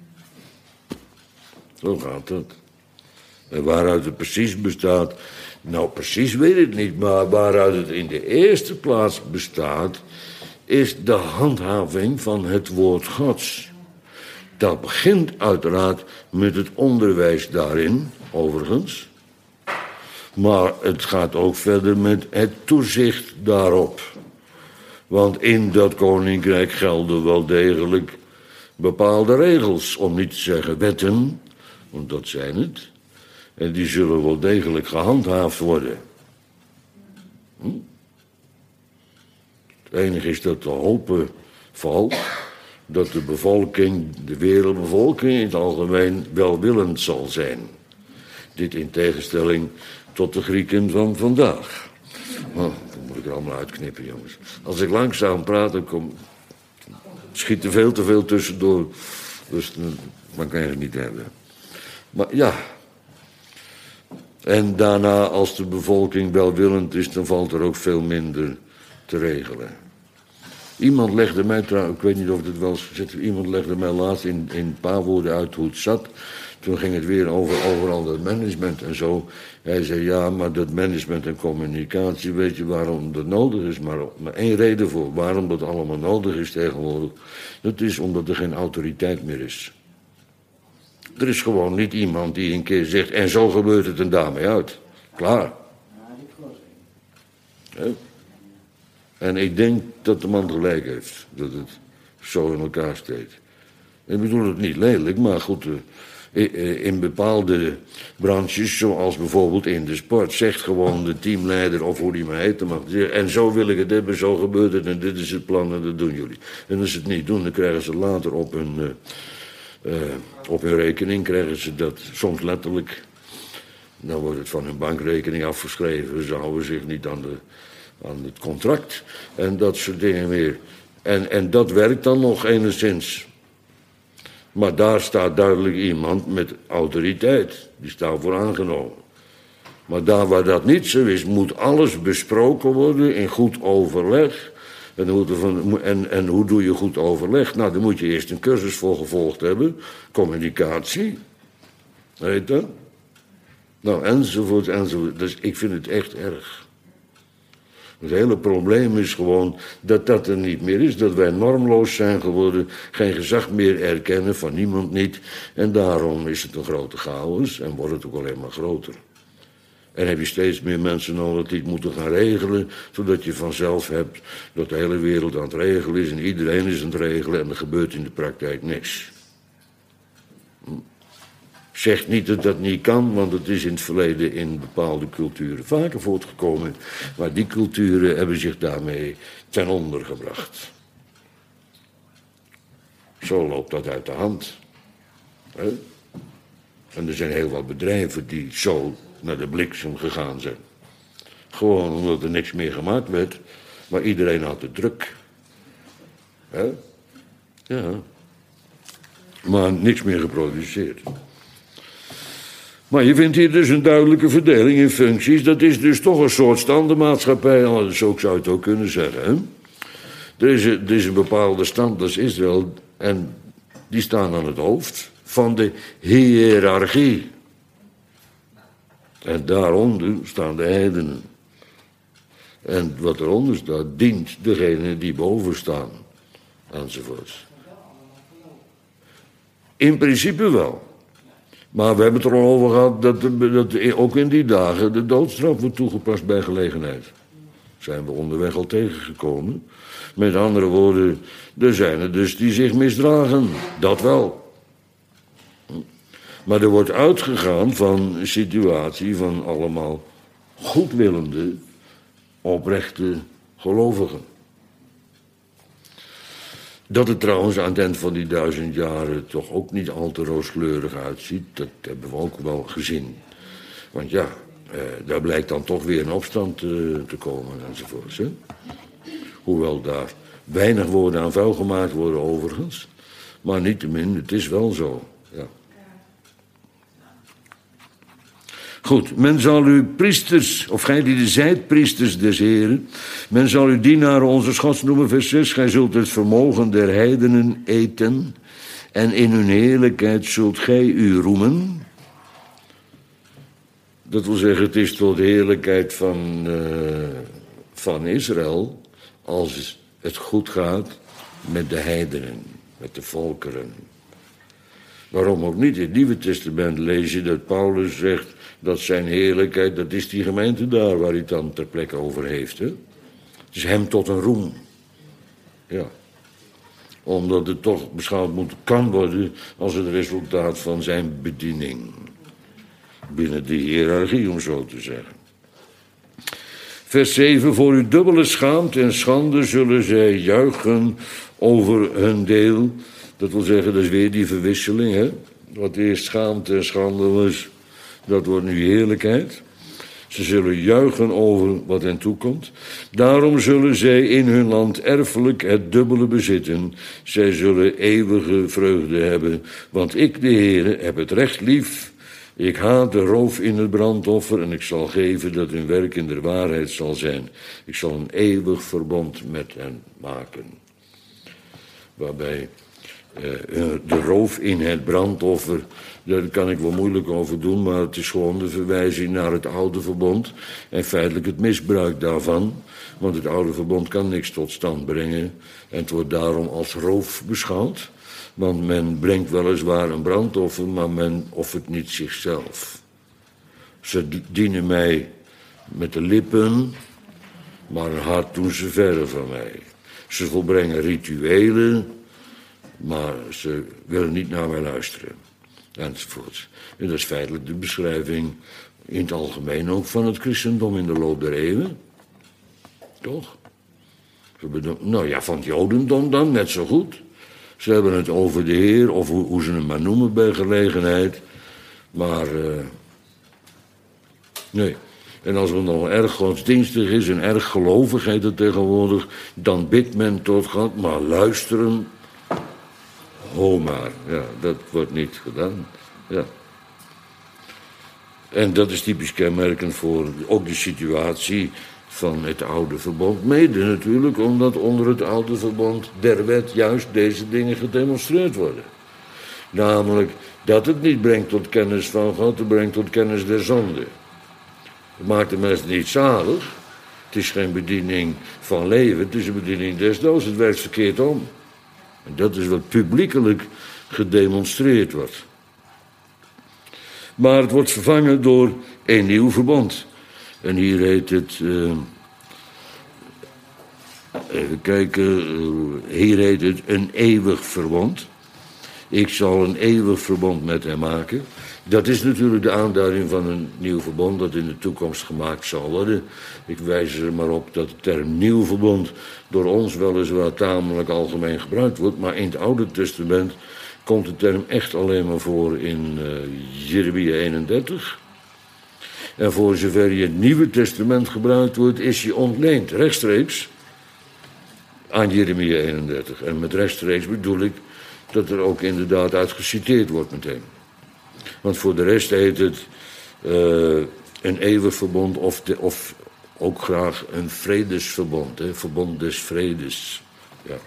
Zo gaat het. En waaruit het precies bestaat, nou precies weet ik niet, maar waaruit het in de eerste plaats bestaat, is de handhaving van het woord Gods. Dat begint uiteraard met het onderwijs daarin, overigens. Maar het gaat ook verder met het toezicht daarop. Want in dat koninkrijk gelden wel degelijk bepaalde regels, om niet te zeggen wetten, want dat zijn het. En die zullen wel degelijk gehandhaafd worden. Hm? Het enige is dat te hopen valt dat de bevolking, de wereldbevolking in het algemeen welwillend zal zijn. Dit in tegenstelling tot de Grieken van vandaag. Oh, dat moet ik er allemaal uitknippen, jongens. Als ik langzaam praat, dan kom, schiet er veel te veel tussendoor. Dus dan kan je het niet hebben. Maar ja. En daarna, als de bevolking welwillend is, dan valt er ook veel minder te regelen. Iemand legde mij trouwens, ik weet niet of het wel is gezegd, iemand legde mij laatst in, in een paar woorden uit hoe het zat. Toen ging het weer over overal dat management en zo. Hij zei, ja, maar dat management en communicatie, weet je waarom dat nodig is? Maar, maar één reden voor waarom dat allemaal nodig is tegenwoordig. Dat is omdat er geen autoriteit meer is. Er is gewoon niet iemand die een keer zegt, en zo gebeurt het en daarmee uit. Klaar. He? En ik denk dat de man gelijk heeft, dat het zo in elkaar steekt. Ik bedoel het niet lelijk, maar goed, in bepaalde branches, zoals bijvoorbeeld in de sport, zegt gewoon de teamleider, of hoe die maar heet, mag zeggen, en zo wil ik het hebben, zo gebeurt het, en dit is het plan, en dat doen jullie. En als ze het niet doen, dan krijgen ze later op hun, uh, uh, op hun rekening, krijgen ze dat soms letterlijk. Dan wordt het van hun bankrekening afgeschreven, ze houden zich niet aan de... aan het contract en dat soort dingen meer. En, en dat werkt dan nog enigszins. Maar daar staat duidelijk iemand met autoriteit. Die staat voor aangenomen. Maar daar waar dat niet zo is, moet alles besproken worden in goed overleg. En hoe, van, en, en hoe doe je goed overleg? Nou, daar moet je eerst een cursus voor gevolgd hebben. Communicatie. Weet dat? Nou, enzovoort, enzovoort. Dus ik vind het echt erg. Het hele probleem is gewoon dat dat er niet meer is. Dat wij normloos zijn geworden. Geen gezag meer erkennen, van niemand niet. En daarom is het een grote chaos en wordt het ook alleen maar groter. En heb je steeds meer mensen nodig die het moeten gaan regelen. Zodat je vanzelf hebt dat de hele wereld aan het regelen is. En iedereen is aan het regelen en er gebeurt in de praktijk niks. Zegt niet dat dat niet kan, want het is in het verleden in bepaalde culturen vaker voortgekomen. Maar die culturen hebben zich daarmee ten onder gebracht. Zo loopt dat uit de hand. He? En er zijn heel wat bedrijven die zo naar de bliksem gegaan zijn. Gewoon omdat er niks meer gemaakt werd, maar iedereen had het druk. He? Ja. Maar niks meer geproduceerd. Maar je vindt hier dus een duidelijke verdeling in functies. Dat is dus toch een soort standenmaatschappij, zo zou je het ook kunnen zeggen. Hè? Er, is een, er is een bepaalde stand, dat is Israël, en die staan aan het hoofd van de hiërarchie. En daaronder staan de heidenen. En wat eronder staat, dient degene die boven staan. Enzovoorts. In principe wel. Maar we hebben het er al over gehad dat, dat ook in die dagen de doodstraf wordt toegepast bij gelegenheid. Zijn we onderweg al tegengekomen. Met andere woorden, er zijn er dus die zich misdragen. Dat wel. Maar er wordt uitgegaan van een situatie van allemaal goedwillende, oprechte gelovigen. Dat het trouwens aan het eind van die duizend jaren toch ook niet al te rooskleurig uitziet, dat hebben we ook wel gezien. Want ja, eh, daar blijkt dan toch weer een opstand eh, te komen enzovoorts. Hè? Hoewel daar weinig woorden aan vuil gemaakt worden overigens. Maar niettemin, het is wel zo. Ja. Goed, men zal u priesters, of gij die de zijt priesters des Heren, men zal u dienaren onze Gods noemen, vers zes. Gij zult het vermogen der heidenen eten, en in hun heerlijkheid zult gij u roemen. Dat wil zeggen, het is tot de heerlijkheid van, uh, van Israël, als het goed gaat met de heidenen, met de volkeren. Waarom ook niet? In het Nieuwe Testament lees je dat Paulus zegt dat zijn heerlijkheid, dat is die gemeente daar waar hij het dan ter plekke over heeft. Hè? Het is hem tot een roem. Ja. Omdat het toch beschouwd moet, kan worden als het resultaat van zijn bediening. Binnen de hiërarchie, om zo te zeggen. Vers zeven, voor uw dubbele schaamte en schande zullen zij juichen over hun deel. Dat wil zeggen, dat is weer die verwisseling, hè. Wat eerst schaamte en schande was, dat wordt nu heerlijkheid. Ze zullen juichen over wat hen toekomt. Daarom zullen zij in hun land erfelijk het dubbele bezitten. Zij zullen eeuwige vreugde hebben. Want ik, de Heere, heb het recht lief. Ik haat de roof in het brandoffer en ik zal geven dat hun werk in de waarheid zal zijn. Ik zal een eeuwig verbond met hen maken. Waarbij uh, de roof in het brandoffer, daar kan ik wel moeilijk over doen, maar het is gewoon de verwijzing naar het oude verbond en feitelijk het misbruik daarvan. Want het oude verbond kan niks tot stand brengen en het wordt daarom als roof beschouwd. Want men brengt weliswaar een brandoffer, maar men offert niet zichzelf. Ze dienen mij met de lippen, maar een hart doen ze verre van mij. Ze volbrengen rituelen, maar ze willen niet naar mij luisteren. Enzovoort. En dat is feitelijk de beschrijving in het algemeen ook van het christendom in de loop der eeuwen. Toch? Nou ja, van het jodendom dan net zo goed. Ze hebben het over de Heer, of hoe, hoe ze hem maar noemen bij gelegenheid. Maar, uh, nee. En als het nog erg godsdienstig is en erg gelovigheid er tegenwoordig, dan bidt men tot God, maar luisteren, ho maar. Ja, dat wordt niet gedaan. Ja. En dat is typisch kenmerkend voor ook de situatie van het oude verbond. Mede natuurlijk omdat onder het oude verbond der wet juist deze dingen gedemonstreerd worden. Namelijk dat het niet brengt tot kennis van God, het brengt tot kennis der zonde. Het maakt de mens niet zalig. Het is geen bediening van leven, het is een bediening des doods. Het werkt verkeerd om. En dat is wat publiekelijk gedemonstreerd wordt. Maar het wordt vervangen door een nieuw verbond. En hier heet het, uh, even kijken, uh, hier heet het een eeuwig verbond. Ik zal een eeuwig verbond met hem maken. Dat is natuurlijk de aanduiding van een nieuw verbond dat in de toekomst gemaakt zal worden. Ik wijs er maar op dat de term nieuw verbond door ons weliswaar tamelijk algemeen gebruikt wordt, maar in het Oude Testament komt de term echt alleen maar voor in uh, Jeremia eenendertig. En voor zover hij in het Nieuwe Testament gebruikt wordt, is hij ontleend rechtstreeks aan Jeremia eenendertig. En met rechtstreeks bedoel ik dat er ook inderdaad uit geciteerd wordt meteen. Want voor de rest heet het uh, een eeuwig verbond of, de, of ook graag een vredesverbond, hè, verbond des vredes. Ja.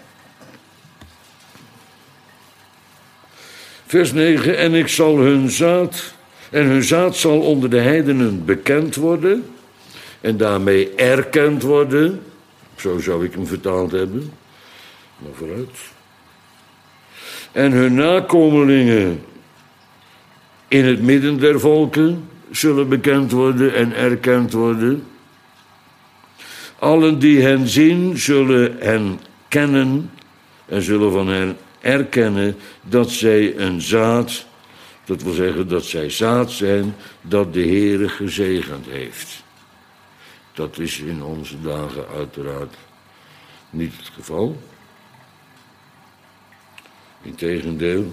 Vers negen, en ik zal hun zaad, en hun zaad zal onder de heidenen bekend worden, en daarmee erkend worden, zo zou ik hem vertaald hebben, maar vooruit. En hun nakomelingen in het midden der volken zullen bekend worden en erkend worden. Allen die hen zien, zullen hen kennen en zullen van hen erkennen dat zij een zaad, dat wil zeggen dat zij zaad zijn, dat de Heere gezegend heeft. Dat is in onze dagen uiteraard niet het geval. Integendeel,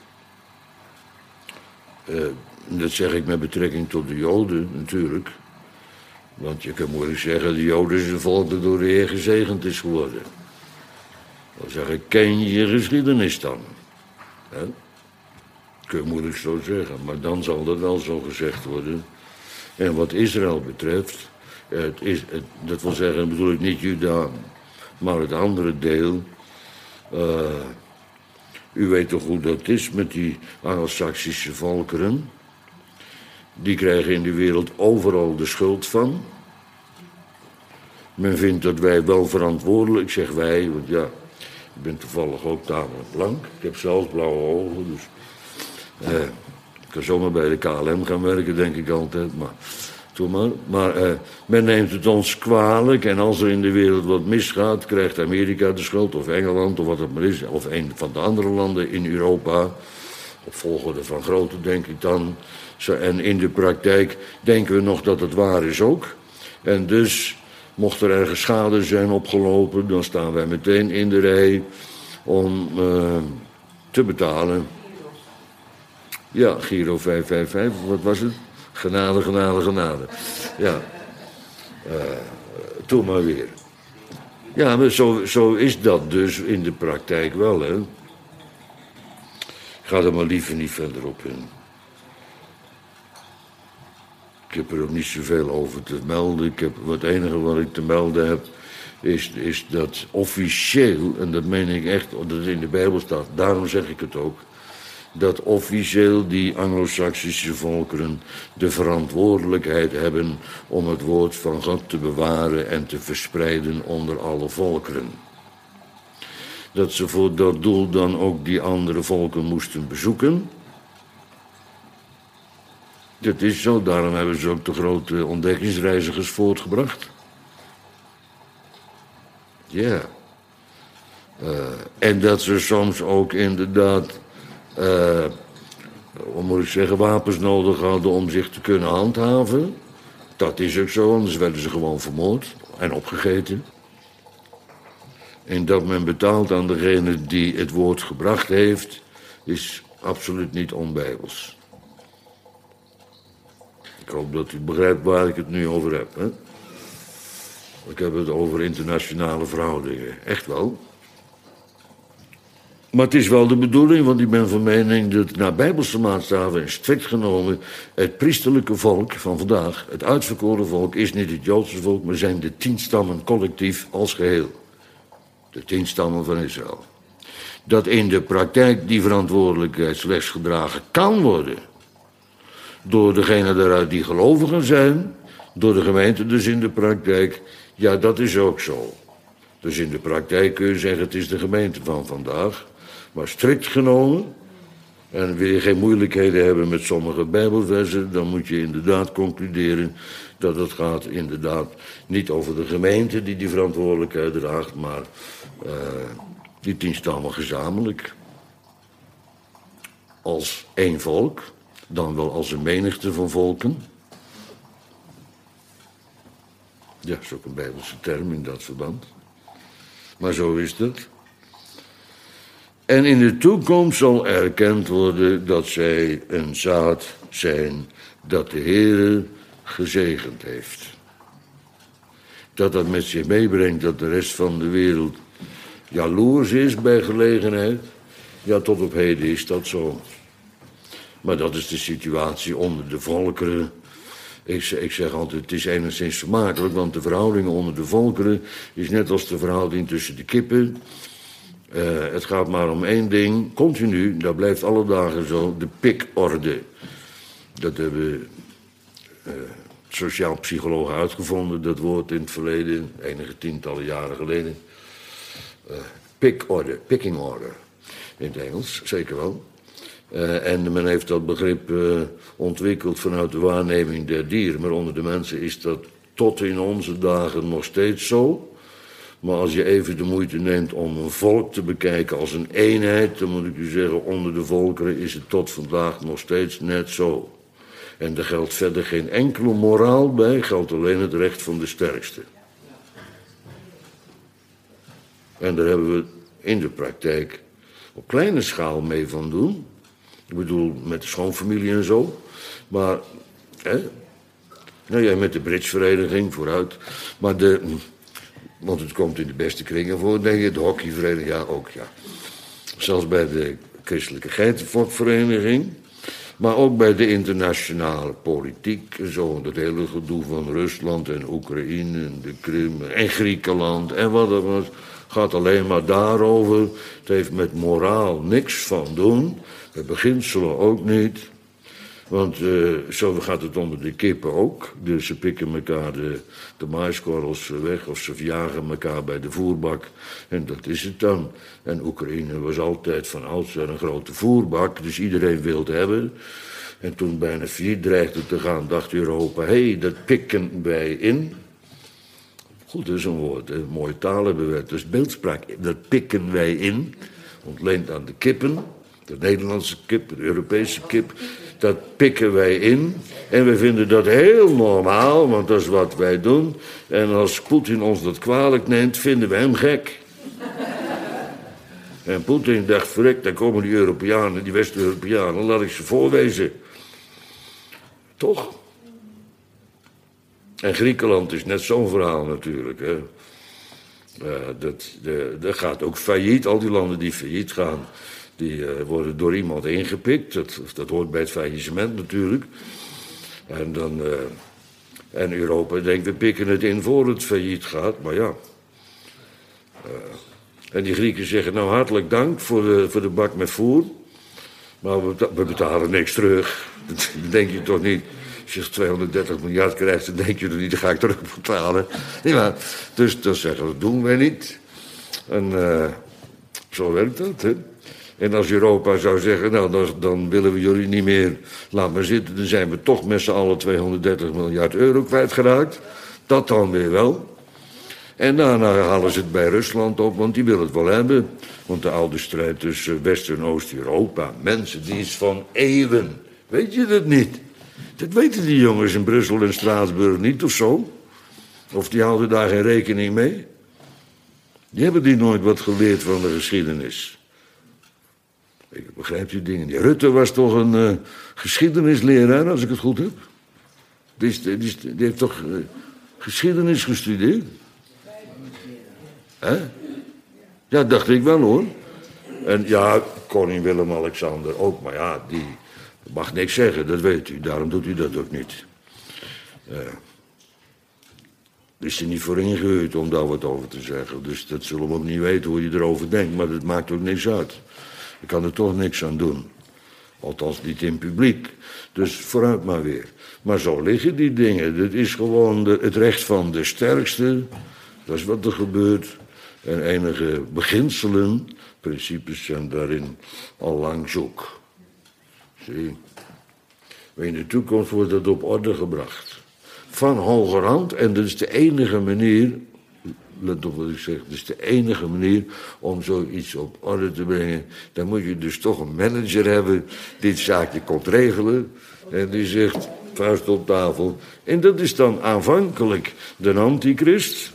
uh, dat zeg ik met betrekking tot de Joden natuurlijk. Want je kan moeilijk zeggen, de Joden is een volk dat door de Heer gezegend is geworden. Dan zeg ik, ken je je geschiedenis dan? He? Kun je moeilijk zo zeggen, maar dan zal dat wel zo gezegd worden. En wat Israël betreft, het is, het, dat wil zeggen, bedoel ik niet Juda, maar het andere deel. Uh, u weet toch hoe dat is met die Anglo-Saxische volkeren. Die krijgen in de wereld overal de schuld van. Men vindt dat wij wel verantwoordelijk, ik zeg wij, want ja, ik ben toevallig ook tamelijk blank. Ik heb zelfs blauwe ogen, dus eh, ik kan zomaar bij de K L M gaan werken, denk ik altijd. Maar, doe maar. maar eh, men neemt het ons kwalijk en als er in de wereld wat misgaat, krijgt Amerika de schuld, of Engeland, of wat het maar is, of een van de andere landen in Europa. Op volgorde van grootte, denk ik dan. En in de praktijk denken we nog dat het waar is ook. En dus, mocht er ergens schade zijn opgelopen, dan staan wij meteen in de rij om uh, te betalen. Ja, Giro vijf vijf vijf, wat was het? Genade, genade, genade. Ja, uh, doe maar weer. Ja, maar zo, zo is dat dus in de praktijk wel, hè. Ik ga er maar liever niet verder op in. Ik heb er ook niet zoveel over te melden. Ik heb, het enige wat ik te melden heb, is, is dat officieel, en dat meen ik echt, dat het in de Bijbel staat, daarom zeg ik het ook, dat officieel die Anglo-Saxische volkeren de verantwoordelijkheid hebben om het woord van God te bewaren en te verspreiden onder alle volkeren. Dat ze voor dat doel dan ook die andere volken moesten bezoeken. Dat is zo, daarom hebben ze ook de grote ontdekkingsreizigers voortgebracht. Ja. Yeah. Uh, en dat ze soms ook inderdaad, uh, hoe moet ik zeggen, wapens nodig hadden om zich te kunnen handhaven. Dat is ook zo, anders werden ze gewoon vermoord en opgegeten. En dat men betaalt aan degene die het woord gebracht heeft, is absoluut niet onbijbels. Ik hoop dat u begrijpt waar ik het nu over heb. Hè? Ik heb het over internationale verhoudingen. Echt wel. Maar het is wel de bedoeling, want ik ben van mening dat naar bijbelse maatstaven en strikt genomen het priesterlijke volk van vandaag, het uitverkoren volk, is niet het Joodse volk, maar zijn de tien stammen collectief als geheel. De tien stammen van Israël. Dat in de praktijk die verantwoordelijkheid slechts gedragen kan worden door degenen daaruit die gelovigen zijn, door de gemeente dus in de praktijk, ja, dat is ook zo. Dus in de praktijk kun je zeggen, het is de gemeente van vandaag. Maar strikt genomen, en wil je geen moeilijkheden hebben met sommige bijbelversen, dan moet je inderdaad concluderen dat het gaat inderdaad niet over de gemeente die die verantwoordelijkheid draagt, maar uh, die tien stammen gezamenlijk. Als één volk, dan wel als een menigte van volken. Ja, dat is ook een bijbelse term in dat verband. Maar zo is het. En in de toekomst zal erkend worden dat zij een zaad zijn dat de Heere gezegend heeft. Dat dat met zich meebrengt dat de rest van de wereld jaloers is bij gelegenheid. Ja, tot op heden is dat zo. Maar dat is de situatie onder de volkeren. Ik, ik zeg altijd, het is enigszins vermakelijk, want de verhouding onder de volkeren is net als de verhouding tussen de kippen. Uh, het gaat maar om één ding, continu, dat blijft alle dagen zo, de pikorde. Dat hebben uh, sociaal psychologen uitgevonden, dat woord in het verleden, enige tientallen jaren geleden. Uh, pikorde, picking order. In het Engels, zeker wel. Uh, en men heeft dat begrip uh, ontwikkeld vanuit de waarneming der dieren. Maar onder de mensen is dat tot in onze dagen nog steeds zo. Maar als je even de moeite neemt om een volk te bekijken als een eenheid, dan moet ik u zeggen, onder de volkeren is het tot vandaag nog steeds net zo. En er geldt verder geen enkele moraal bij, geldt alleen het recht van de sterkste. En daar hebben we in de praktijk op kleine schaal mee van doen. Ik bedoel, met de schoonfamilie en zo. Maar, hè, nou ja, met de bridgevereniging, vooruit. Maar de, want het komt in de beste kringen voor, denk je. De hockeyvereniging, ja, ook, ja. Zelfs bij de christelijke geitenfokvereniging. Maar ook bij de internationale politiek en zo. Dat hele gedoe van Rusland en Oekraïne en de Krim en Griekenland en wat dat was. Gaat alleen maar daarover. Het heeft met moraal niks van doen. Met beginselen ook niet. Want uh, zo gaat het onder de kippen ook. Dus ze pikken elkaar de, de maiskorrels weg of ze verjagen elkaar bij de voerbak. En dat is het dan. En Oekraïne was altijd van oudsher een grote voerbak. Dus iedereen wil het hebben. En toen bijna failliet dreigde te gaan, dacht Europa, hé, hey, dat pikken wij in. Goed, dat is een woord, hè. Mooie taal hebben we. Dus beeldspraak, dat pikken wij in. Ontleend aan de kippen. De Nederlandse kip, de Europese kip. Dat pikken wij in. En we vinden dat heel normaal, want dat is wat wij doen. En als Poetin ons dat kwalijk neemt, vinden we hem gek. En Poetin dacht, verrek, dan komen die Europeanen, die West-Europeanen, laat ik ze voorwezen. Toch? En Griekenland is net zo'n verhaal natuurlijk. Hè. Uh, dat, de, dat gaat ook failliet. Al die landen die failliet gaan, die uh, worden door iemand ingepikt. Dat, dat hoort bij het faillissement natuurlijk. En, dan, uh, en Europa denkt, we pikken het in voor het failliet gaat. Maar ja. Uh, en die Grieken zeggen, nou hartelijk dank voor de, voor de bak met voer. Maar we, we betalen niks terug. Dat denk je toch niet. Als je tweehonderddertig miljard krijgt, dan denk je er niet, dan ga ik terugbetalen. Nee, maar, dus dan zeggen we, dat doen wij niet. En uh, zo werkt dat, hè. En als Europa zou zeggen, nou, dan, dan willen we jullie niet meer, laat maar zitten. Dan zijn we toch met z'n allen tweehonderddertig miljard euro kwijtgeraakt. Dat dan weer wel. En daarna halen ze het bij Rusland op, want die willen het wel hebben. Want de oude strijd tussen West- en Oost-Europa, mensen, die is van eeuwen. Weet je dat niet? Dat weten die jongens in Brussel en Straatsburg niet, of zo? Of die houden daar geen rekening mee? Die hebben die nooit wat geleerd van de geschiedenis. Ik begrijp die dingen niet. Rutte was toch een uh, geschiedenisleraar, als ik het goed heb? Die, is, die, is, die heeft toch uh, geschiedenis gestudeerd? Hè? Ja, dacht ik wel, hoor. En ja, koning Willem-Alexander ook, maar ja, die mag niks zeggen, dat weet u. Daarom doet u dat ook niet. Uh, is er niet voor ingehuurd om daar wat over te zeggen. Dus dat zullen we ook niet weten hoe je erover denkt, maar dat maakt ook niks uit. Ik kan er toch niks aan doen. Althans niet in publiek. Dus vooruit maar weer. Maar zo liggen die dingen. Dat is gewoon de, het recht van de sterkste. Dat is wat er gebeurt. En enige beginselen, principes zijn daarin al lang zoek. Zie. Maar in de toekomst wordt dat op orde gebracht. Van hogerhand. En dat is de enige manier, let op wat ik zeg, dat is de enige manier om zoiets op orde te brengen. Dan moet je dus toch een manager hebben die het zaakje komt regelen. En die zegt, vuist op tafel. En dat is dan aanvankelijk de antichrist.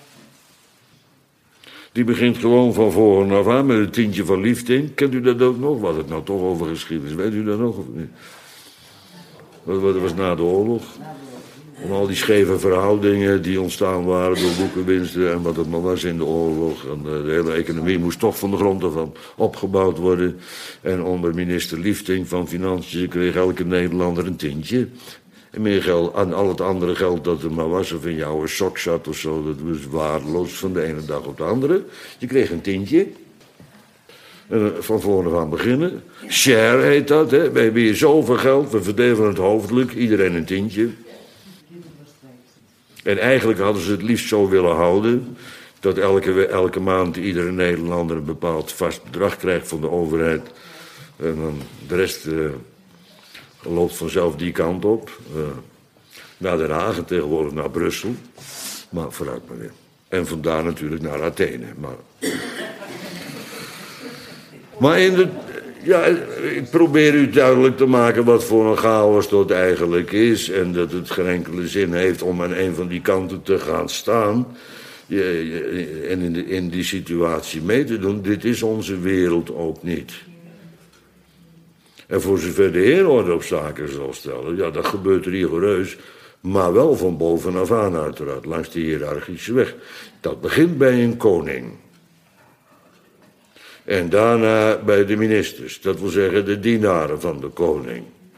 Die begint gewoon van voren af aan met een tientje van liefde. Kent u dat ook nog? Wat het nou toch over geschiedenis? Weet u dat nog of niet? Wat was na de oorlog? Om al die scheve verhoudingen die ontstaan waren door boekenwinsten en wat het maar was in de oorlog. En de hele economie moest toch van de grond af aan opgebouwd worden. En onder minister Liefting van Financiën kreeg elke Nederlander een tientje. En meer geld, aan al het andere geld dat er maar was, of in jouw sok zat of zo, dat was waardeloos van de ene dag op de andere. Je kreeg een tientje. En van voren aan beginnen. Share heet dat, hè. We hebben hier zoveel geld, we verdelen het hoofdelijk, iedereen een tientje. En eigenlijk hadden ze het liefst zo willen houden dat elke, elke maand iedere Nederlander een bepaald vast bedrag krijgt van de overheid. En dan de rest uh, loopt vanzelf die kant op. Uh, naar Den Haag en tegenwoordig naar Brussel. Maar vooruit maar weer. En vandaar natuurlijk naar Athene. Maar, maar in de, ja, ik probeer u duidelijk te maken wat voor een chaos dat eigenlijk is. En dat het geen enkele zin heeft om aan een van die kanten te gaan staan. En in, de, in die situatie mee te doen. Dit is onze wereld ook niet. En voor zover de heer orde op zaken zal stellen, ja, dat gebeurt rigoureus, maar wel van bovenaf aan uiteraard, langs de hiërarchische weg. Dat begint bij een koning. En daarna bij de ministers, dat wil zeggen de dienaren van de koning.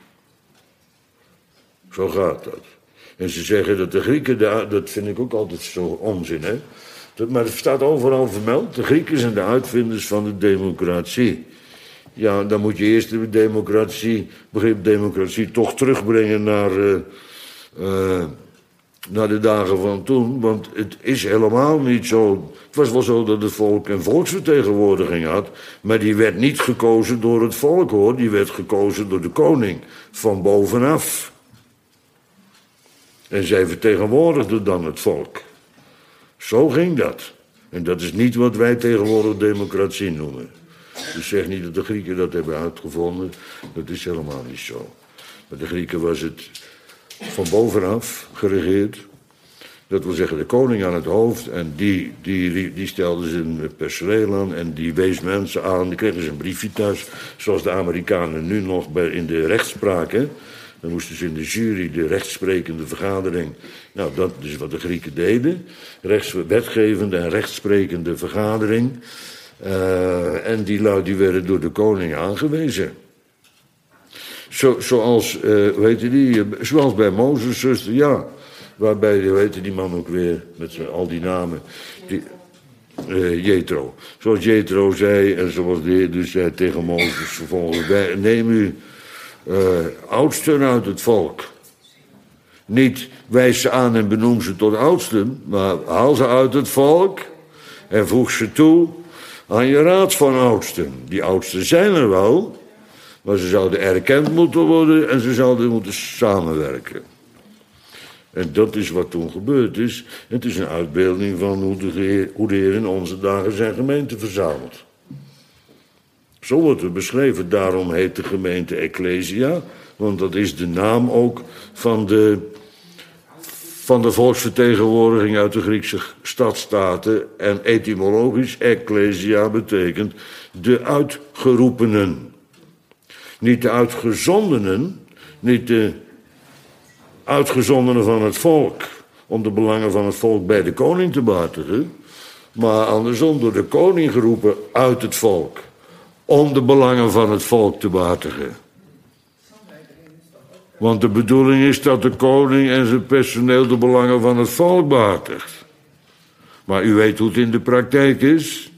Zo gaat dat. En ze zeggen dat de Grieken, de, dat vind ik ook altijd zo onzin, hè. Dat, maar het staat overal vermeld, de Grieken zijn de uitvinders van de democratie. Ja, dan moet je eerst de democratie, begrip democratie, toch terugbrengen naar, uh, uh, naar de dagen van toen. Want het is helemaal niet zo. Het was wel zo dat het volk een volksvertegenwoordiging had, maar die werd niet gekozen door het volk, hoor. Die werd gekozen door de koning, van bovenaf. En zij vertegenwoordigden dan het volk. Zo ging dat. En dat is niet wat wij tegenwoordig democratie noemen. Dus zeg niet dat de Grieken dat hebben uitgevonden. Dat is helemaal niet zo. Bij de Grieken was het van bovenaf geregeerd. Dat wil zeggen de koning aan het hoofd. En die, die, die stelde zijn personeel aan. En die wees mensen aan. Die kregen ze een briefje thuis. Zoals de Amerikanen nu nog bij, in de rechtspraak. Hè? Dan moesten ze in de jury, de rechtsprekende vergadering. Nou, dat is wat de Grieken deden. Rechts, wetgevende en rechtsprekende vergadering. Uh, en die lui die werden door de koning aangewezen. Zo, zoals, uh, hoe heet die, zoals bij Mozes' zuster, ja. Waarbij, hoe heette die man ook weer, met al die namen. Die, uh, Jethro. Zoals Jethro zei, en zoals de Heer dus zei tegen Mozes vervolgens. Neem u uh, oudsten uit het volk. Niet wijs ze aan en benoem ze tot oudsten, maar haal ze uit het volk en voeg ze toe aan je raad van oudsten. Die oudsten zijn er wel, maar ze zouden erkend moeten worden en ze zouden moeten samenwerken. En dat is wat toen gebeurd is. Het is een uitbeelding van hoe de Heer, hoe de Heer in onze dagen zijn gemeente verzamelt. Zo wordt het beschreven, daarom heet de gemeente Ecclesia, want dat is de naam ook van de, van de volksvertegenwoordiging uit de Griekse stadstaten. En etymologisch, Ecclesia betekent de uitgeroepenen. Niet de uitgezondenen, niet de uitgezondenen van het volk, om de belangen van het volk bij de koning te behartigen, maar andersom door de koning geroepen uit het volk, om de belangen van het volk te behartigen. Want de bedoeling is dat de koning en zijn personeel de belangen van het volk behartigt. Maar u weet hoe het in de praktijk is.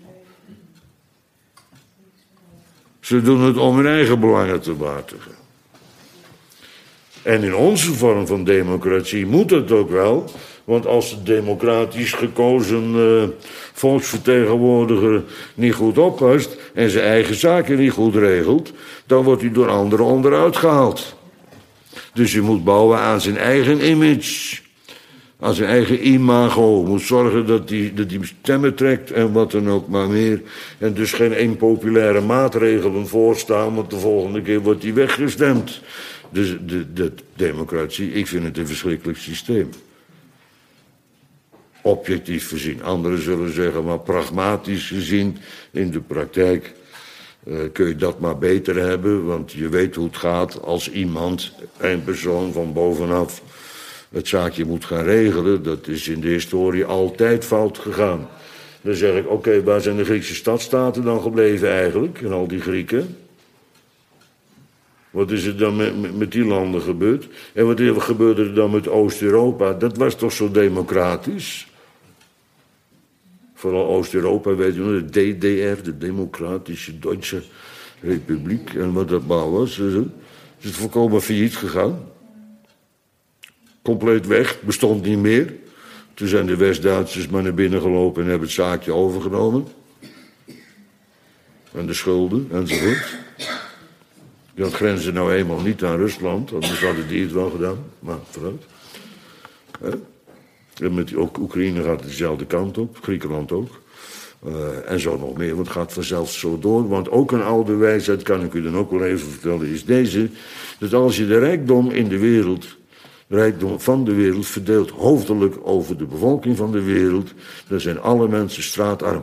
Ze doen het om hun eigen belangen te behartigen. En in onze vorm van democratie moet het ook wel. Want als de democratisch gekozen uh, volksvertegenwoordiger niet goed oppast en zijn eigen zaken niet goed regelt, dan wordt hij door anderen onderuit gehaald. Dus je moet bouwen aan zijn eigen image, aan zijn eigen imago. Je moet zorgen dat hij dat die stemmen trekt en wat dan ook maar meer. En dus geen impopulaire maatregelen voorstaan, want de volgende keer wordt hij weggestemd. Dus de, de democratie, ik vind het een verschrikkelijk systeem. Objectief gezien. Anderen zullen zeggen, maar pragmatisch gezien in de praktijk uh, kun je dat maar beter hebben. Want je weet hoe het gaat als iemand, een persoon van bovenaf, het zaakje moet gaan regelen. Dat is in de historie altijd fout gegaan. Dan zeg ik, oké, okay, waar zijn de Griekse stadstaten dan gebleven eigenlijk? En al die Grieken. Wat is er dan met, met die landen gebeurd? En wat gebeurde er dan met Oost-Europa? Dat was toch zo democratisch? Vooral Oost-Europa, weet je nog, de D D R, de Democratische Duitse Republiek. En wat dat maar was, is het volkomen failliet gegaan. Compleet weg, bestond niet meer. Toen zijn de West-Duitsers maar naar binnen gelopen en hebben het zaakje overgenomen. En de schulden enzovoort. Dat grenzen nou eenmaal niet aan Rusland, anders hadden die het wel gedaan. Maar vooruit. En met ook Oekraïne gaat het dezelfde kant op, Griekenland ook. Uh, en zo nog meer, want het gaat vanzelf zo door. Want ook een oude wijsheid, kan ik u dan ook wel even vertellen, is deze. Dat als je de rijkdom in de wereld, de rijkdom van de wereld, verdeelt hoofdelijk over de bevolking van de wereld, dan zijn alle mensen straatarm.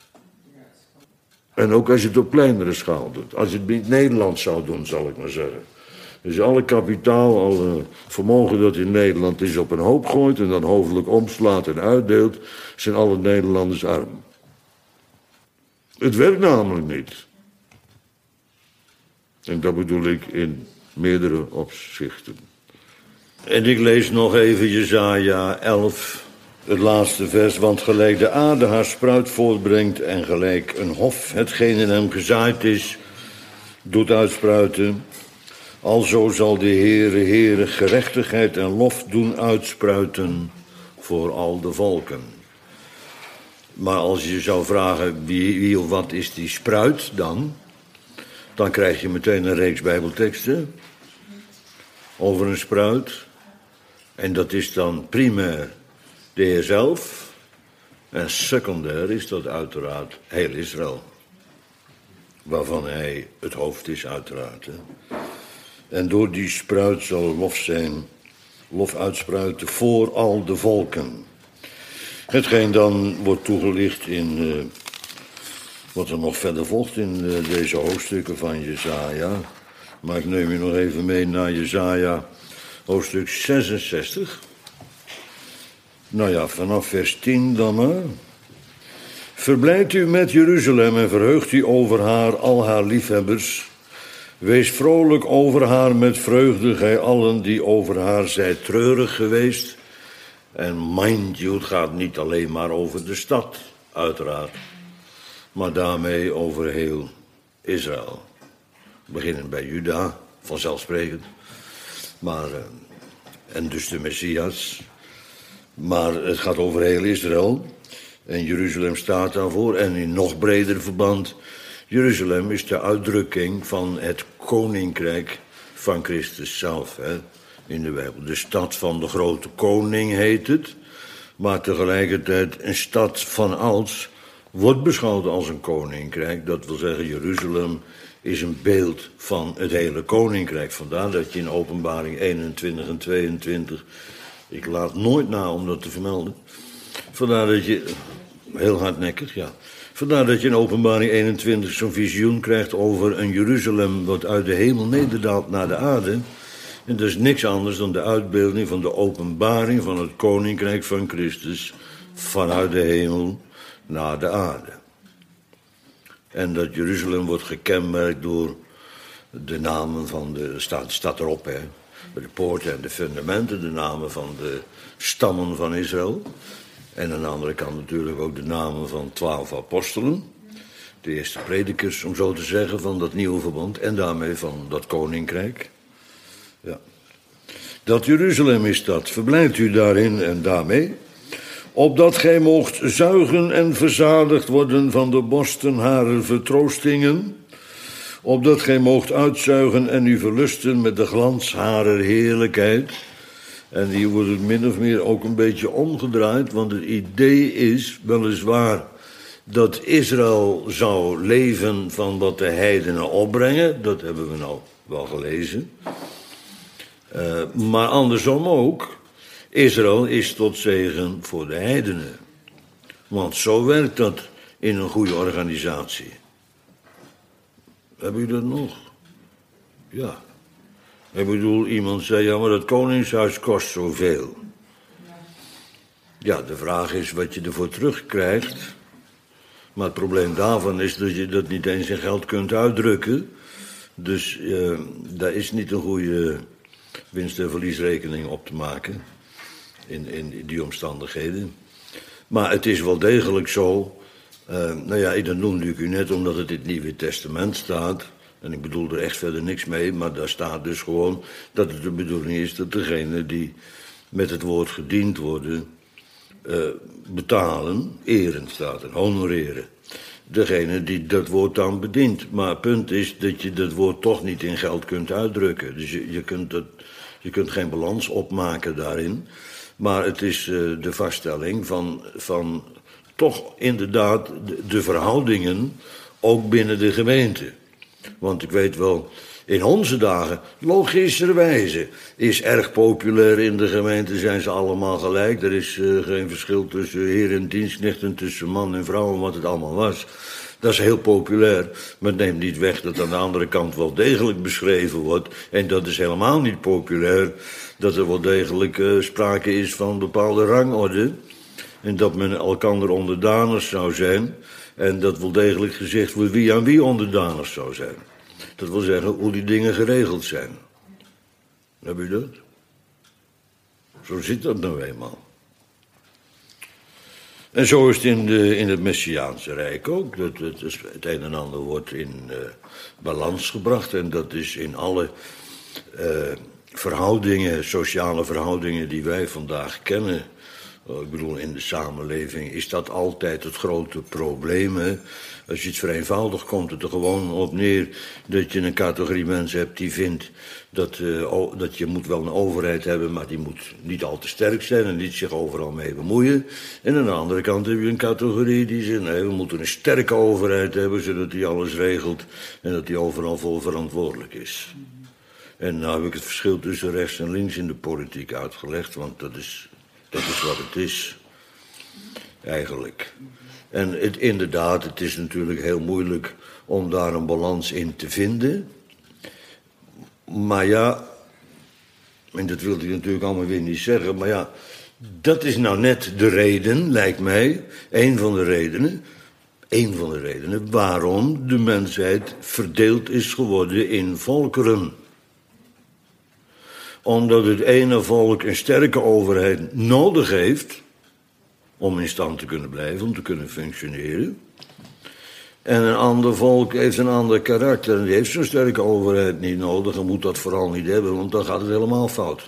En ook als je het op kleinere schaal doet. Als je het in Nederland zou doen, zal ik maar zeggen. Dus alle kapitaal, alle vermogen dat in Nederland is op een hoop gooit en dan hoofdelijk omslaat en uitdeelt, zijn alle Nederlanders arm. Het werkt namelijk niet. En dat bedoel ik in meerdere opzichten. En ik lees nog even Jesaja elf, het laatste vers. Want gelijk de aarde haar spruit voortbrengt en gelijk een hof hetgeen in hem gezaaid is, doet uitspruiten, alzo zal de Heere, Heere gerechtigheid en lof doen uitspruiten voor al de volken. Maar als je zou vragen wie, wie of wat is die spruit dan, dan krijg je meteen een reeks bijbelteksten over een spruit. En dat is dan primair de Heer zelf. En secundair is dat uiteraard heel Israël. Waarvan hij het hoofd is uiteraard. Hè. En door die spruit zal lof zijn, lof uitspruiten voor al de volken. Hetgeen dan wordt toegelicht in uh, wat er nog verder volgt in uh, deze hoofdstukken van Jesaja. Maar ik neem je nog even mee naar Jesaja hoofdstuk zesenzestig. Nou ja, vanaf vers tien dan maar. Verblijdt u met Jeruzalem en verheugt u over haar, al haar liefhebbers. Wees vrolijk over haar met vreugde, gij allen die over haar zijt treurig geweest. En mind you, het gaat niet alleen maar over de stad, uiteraard. Maar daarmee over heel Israël. Beginnend bij Juda, vanzelfsprekend. Maar, uh, en dus de Messias. Maar het gaat over heel Israël. En Jeruzalem staat daarvoor. En in nog breder verband, Jeruzalem is de uitdrukking van het koninkrijk van Christus zelf, hè, in de Bijbel. De stad van de grote koning heet het. Maar tegelijkertijd een stad van ouds wordt beschouwd als een koninkrijk. Dat wil zeggen, Jeruzalem is een beeld van het hele koninkrijk. Vandaar dat je in Openbaring eenentwintig en tweeëntwintig... ik laat nooit na om dat te vermelden. Vandaar dat je, heel hardnekkig, ja. Vandaar dat je in Openbaring eenentwintig zo'n visioen krijgt over een Jeruzalem wat uit de hemel nederdaalt naar de aarde. En dat is niks anders dan de uitbeelding van de openbaring van het koninkrijk van Christus vanuit de hemel naar de aarde. En dat Jeruzalem wordt gekenmerkt door de namen van de, staat, staat erop, hè. De poorten en de fundamenten, de namen van de stammen van Israël. En aan de andere kant natuurlijk ook de namen van twaalf apostelen. De eerste predikers, om zo te zeggen, van dat nieuwe verbond. En daarmee van dat koninkrijk. Ja. Dat Jeruzalem is dat, verblijft u daarin en daarmee. Opdat gij moogt zuigen en verzadigd worden van de borsten harer vertroostingen. Opdat gij moogt uitzuigen en u verlusten met de glans harer heerlijkheid. En hier wordt het min of meer ook een beetje omgedraaid, want het idee is weliswaar dat Israël zou leven van wat de heidenen opbrengen. Dat hebben we nou wel gelezen. Uh, maar andersom ook. Israël is tot zegen voor de heidenen. Want zo werkt dat in een goede organisatie. Heb je dat nog? Ja. Ik bedoel, iemand zei, ja, maar dat koningshuis kost zoveel. Ja, de vraag is wat je ervoor terugkrijgt. Maar het probleem daarvan is dat je dat niet eens in geld kunt uitdrukken. Dus uh, daar is niet een goede winst- en verliesrekening op te maken. In, in die omstandigheden. Maar het is wel degelijk zo. Uh, nou ja, dat noemde ik u net omdat het in het Nieuwe Testament staat. En ik bedoel er echt verder niks mee, maar daar staat dus gewoon dat het de bedoeling is dat degenen die met het woord gediend worden, uh, betalen, eren staat er, honoreren. Degene die dat woord dan bedient. Maar het punt is dat je dat woord toch niet in geld kunt uitdrukken. Dus je, je, kunt, het, je kunt geen balans opmaken daarin. Maar het is uh, de vaststelling van, van toch inderdaad de, de verhoudingen ook binnen de gemeente. Want ik weet wel, in onze dagen, logischerwijze, is erg populair in de gemeente, zijn ze allemaal gelijk. Er is uh, geen verschil tussen heer en dienstknechten, tussen man en vrouw en wat het allemaal was. Dat is heel populair, maar het neemt niet weg dat aan de andere kant wel degelijk beschreven wordt. En dat is helemaal niet populair, dat er wel degelijk uh, sprake is van een bepaalde rangorde. En dat men elkander onderdanig zou zijn. En dat wel degelijk gezegd wordt wie aan wie onderdanig zou zijn. Dat wil zeggen hoe die dingen geregeld zijn. Heb je dat? Zo zit dat nou eenmaal. En zo is het in, de, in het Messiaanse Rijk ook. Dat, dat is, het een en ander wordt in uh, balans gebracht. En dat is in alle uh, verhoudingen, sociale verhoudingen die wij vandaag kennen. Ik bedoel, in de samenleving is dat altijd het grote probleem. Hè? Als je het vereenvoudigt, komt het er gewoon op neer dat je een categorie mensen hebt die vindt dat, uh, o, dat je moet wel een overheid hebben, maar die moet niet al te sterk zijn en niet zich overal mee bemoeien. En aan de andere kant heb je een categorie die zegt, nee, we moeten een sterke overheid hebben, zodat die alles regelt en dat die overal vol verantwoordelijk is. En nou heb ik het verschil tussen rechts en links in de politiek uitgelegd, want dat is... Dat is wat het is, eigenlijk. En het, inderdaad, het is natuurlijk heel moeilijk om daar een balans in te vinden. Maar ja, en dat wilde ik natuurlijk allemaal weer niet zeggen, maar ja, dat is nou net de reden, lijkt mij, een van de redenen, een van de redenen waarom de mensheid verdeeld is geworden in volkeren. Omdat het ene volk een sterke overheid nodig heeft om in stand te kunnen blijven, om te kunnen functioneren. En een ander volk heeft een ander karakter en die heeft zo'n sterke overheid niet nodig en moet dat vooral niet hebben, want dan gaat het helemaal fout.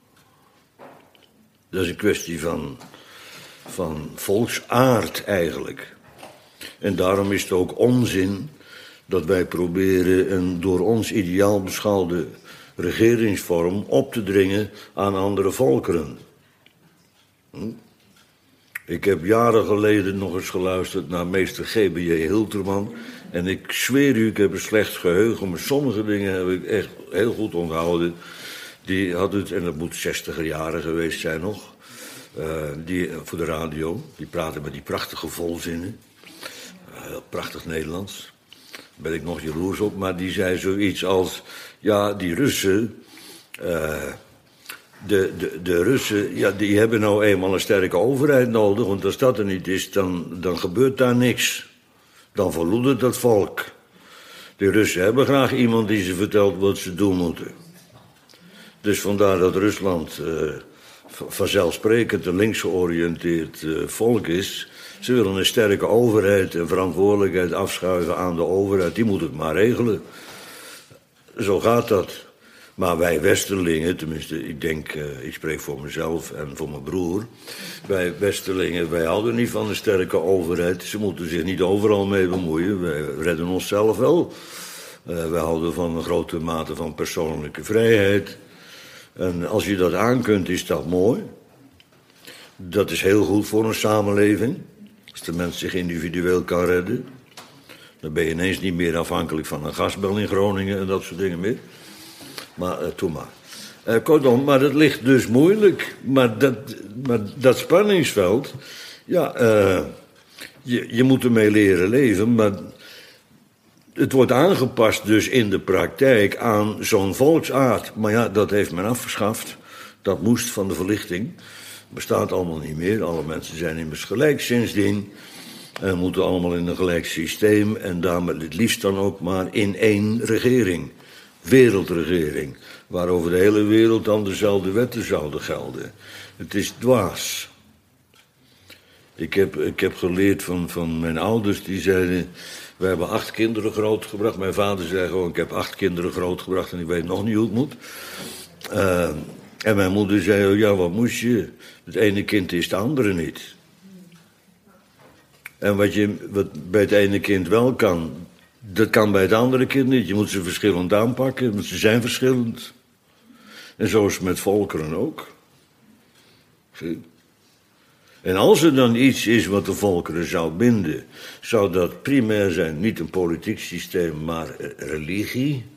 Dat is een kwestie van, van volksaard eigenlijk. En daarom is het ook onzin dat wij proberen een door ons ideaal beschouwde regeringsvorm op te dringen aan andere volkeren. Hm? Ik heb jaren geleden nog eens geluisterd naar meester G B J Hilterman. En ik zweer u, ik heb een slecht geheugen, maar sommige dingen heb ik echt heel goed onthouden. Die had het, en dat moet zestiger jaren geweest zijn nog, uh, die, voor de radio. Die praten met die prachtige volzinnen. Uh, prachtig Nederlands. Daar ben ik nog jaloers op, maar die zei zoiets als... Ja, die Russen, uh, de, de, de Russen, ja, die hebben nou eenmaal een sterke overheid nodig. Want als dat er niet is, dan, dan gebeurt daar niks. Dan verloedert dat volk. De Russen hebben graag iemand die ze vertelt wat ze doen moeten. Dus vandaar dat Rusland uh, vanzelfsprekend een links georiënteerd uh, volk is. Ze willen een sterke overheid en verantwoordelijkheid afschuiven aan de overheid. Die moet het maar regelen. Zo gaat dat. Maar wij Westerlingen, tenminste, ik denk, uh, ik spreek voor mezelf en voor mijn broer. Wij Westerlingen, wij houden niet van een sterke overheid. Ze moeten zich niet overal mee bemoeien. Wij redden onszelf wel. Uh, wij houden van een grote mate van persoonlijke vrijheid. En als je dat aankunt, is dat mooi. Dat is heel goed voor een samenleving. Als de mens zich individueel kan redden. Dan ben je ineens niet meer afhankelijk van een gasbel in Groningen en dat soort dingen meer. Maar, uh, toe maar. Uh, kortom, maar dat ligt dus moeilijk. Maar dat, maar dat spanningsveld, ja, uh, je, je moet ermee leren leven, maar het wordt aangepast dus in de praktijk aan zo'n volksaard. Maar ja, dat heeft men afgeschaft. Dat moest van de verlichting. Bestaat allemaal niet meer. Alle mensen zijn immers gelijk sindsdien. En moeten allemaal in een gelijk systeem. En daarmee het liefst dan ook maar in één regering. Wereldregering. Waar over de hele wereld dan dezelfde wetten zouden gelden. Het is dwaas. Ik heb, ik heb geleerd van, van mijn ouders, die zeiden... We hebben acht kinderen grootgebracht. Mijn vader zei gewoon, ik heb acht kinderen grootgebracht en ik weet nog niet hoe het moet. Uh, En mijn moeder zei, oh ja, wat moest je? Het ene kind is het andere niet. En wat, je, wat bij het ene kind wel kan, dat kan bij het andere kind niet. Je moet ze verschillend aanpakken, want ze zijn verschillend. En zo is het met volkeren ook. Zie? En als er dan iets is wat de volkeren zou binden, zou dat primair zijn, niet een politiek systeem, maar religie.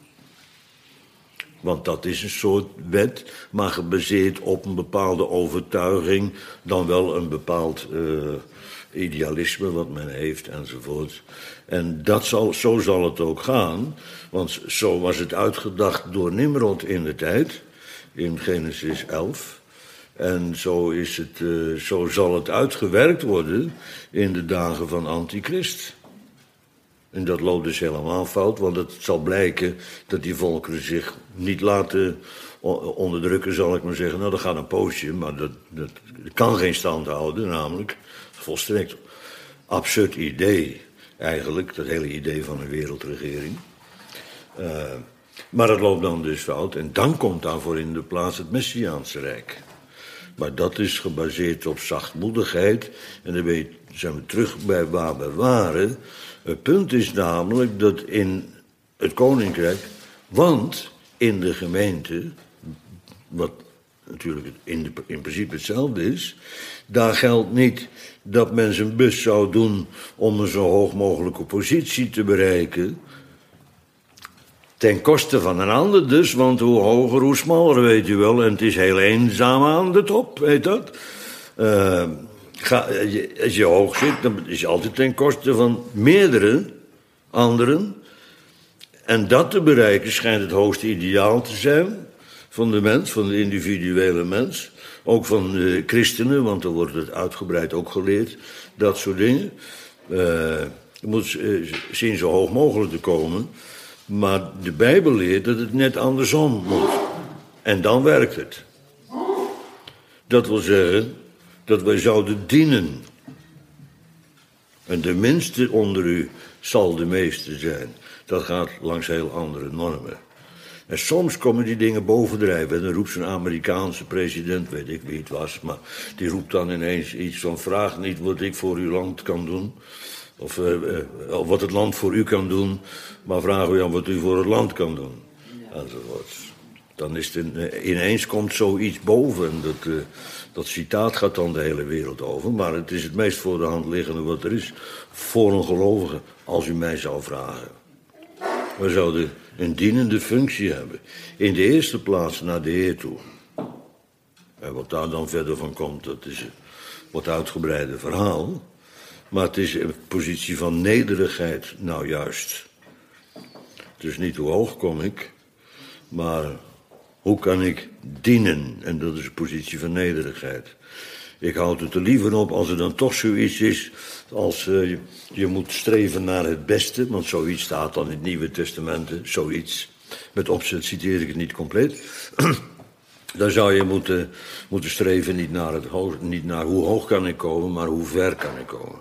Want dat is een soort wet, maar gebaseerd op een bepaalde overtuiging, dan wel een bepaald uh, idealisme wat men heeft enzovoort. En dat zal, zo zal het ook gaan, want zo was het uitgedacht door Nimrod in de tijd, in Genesis elf. En zo, is het, uh, zo zal het uitgewerkt worden in de dagen van Antichrist. En dat loopt dus helemaal fout, want het zal blijken dat die volkeren zich niet laten onderdrukken, zal ik maar zeggen. Nou, dat gaat een poosje, maar dat, dat, dat kan geen stand houden, namelijk. Volstrekt absurd idee, eigenlijk, dat hele idee van een wereldregering. Uh, maar het loopt dan dus fout en dan komt daarvoor in de plaats het Messiaanse Rijk. Maar dat is gebaseerd op zachtmoedigheid. En dan weet, zijn we terug bij waar we waren. Het punt is namelijk dat in het koninkrijk, want in de gemeente, wat natuurlijk in, de, in principe hetzelfde is, daar geldt niet dat men zijn best zou doen om een zo hoog mogelijke positie te bereiken. Ten koste van een ander dus, want hoe hoger, hoe smaller, weet u wel. En het is heel eenzaam aan de top, weet dat. Uh, ga, als je hoog zit, dan is je altijd ten koste van meerdere anderen. En dat te bereiken schijnt het hoogste ideaal te zijn van de mens, van de individuele mens. Ook van de christenen, want er wordt het uitgebreid ook geleerd, dat soort dingen. Uh, je moet uh, zien zo hoog mogelijk te komen. Maar de Bijbel leert dat het net andersom moet. En dan werkt het. Dat wil zeggen dat wij zouden dienen. En de minste onder u zal de meeste zijn. Dat gaat langs heel andere normen. En soms komen die dingen bovendrijven. En dan roept zo'n Amerikaanse president, weet ik wie het was, maar die roept dan ineens iets van: vraag niet wat ik voor uw land kan doen. Of uh, uh, wat het land voor u kan doen, maar vragen we aan wat u voor het land kan doen. Ja. Enzovoort. Dan is het in, uh, ineens komt zoiets boven. En dat, uh, dat citaat gaat dan de hele wereld over. Maar het is het meest voor de hand liggende wat er is voor een gelovige, als u mij zou vragen. We zouden een dienende functie hebben. In de eerste plaats naar de Heer toe. En wat daar dan verder van komt, dat is een wat uitgebreider verhaal. Maar het is een positie van nederigheid, nou juist. Dus niet hoe hoog kom ik, maar hoe kan ik dienen? En dat is een positie van nederigheid. Ik houd het er liever op als er dan toch zoiets is als uh, je, je moet streven naar het beste. Want zoiets staat dan in het Nieuwe Testament, zoiets. Met opzet citeer ik het niet compleet. Dan zou je moeten, moeten streven niet naar, het hoog, niet naar hoe hoog kan ik komen, maar hoe ver kan ik komen.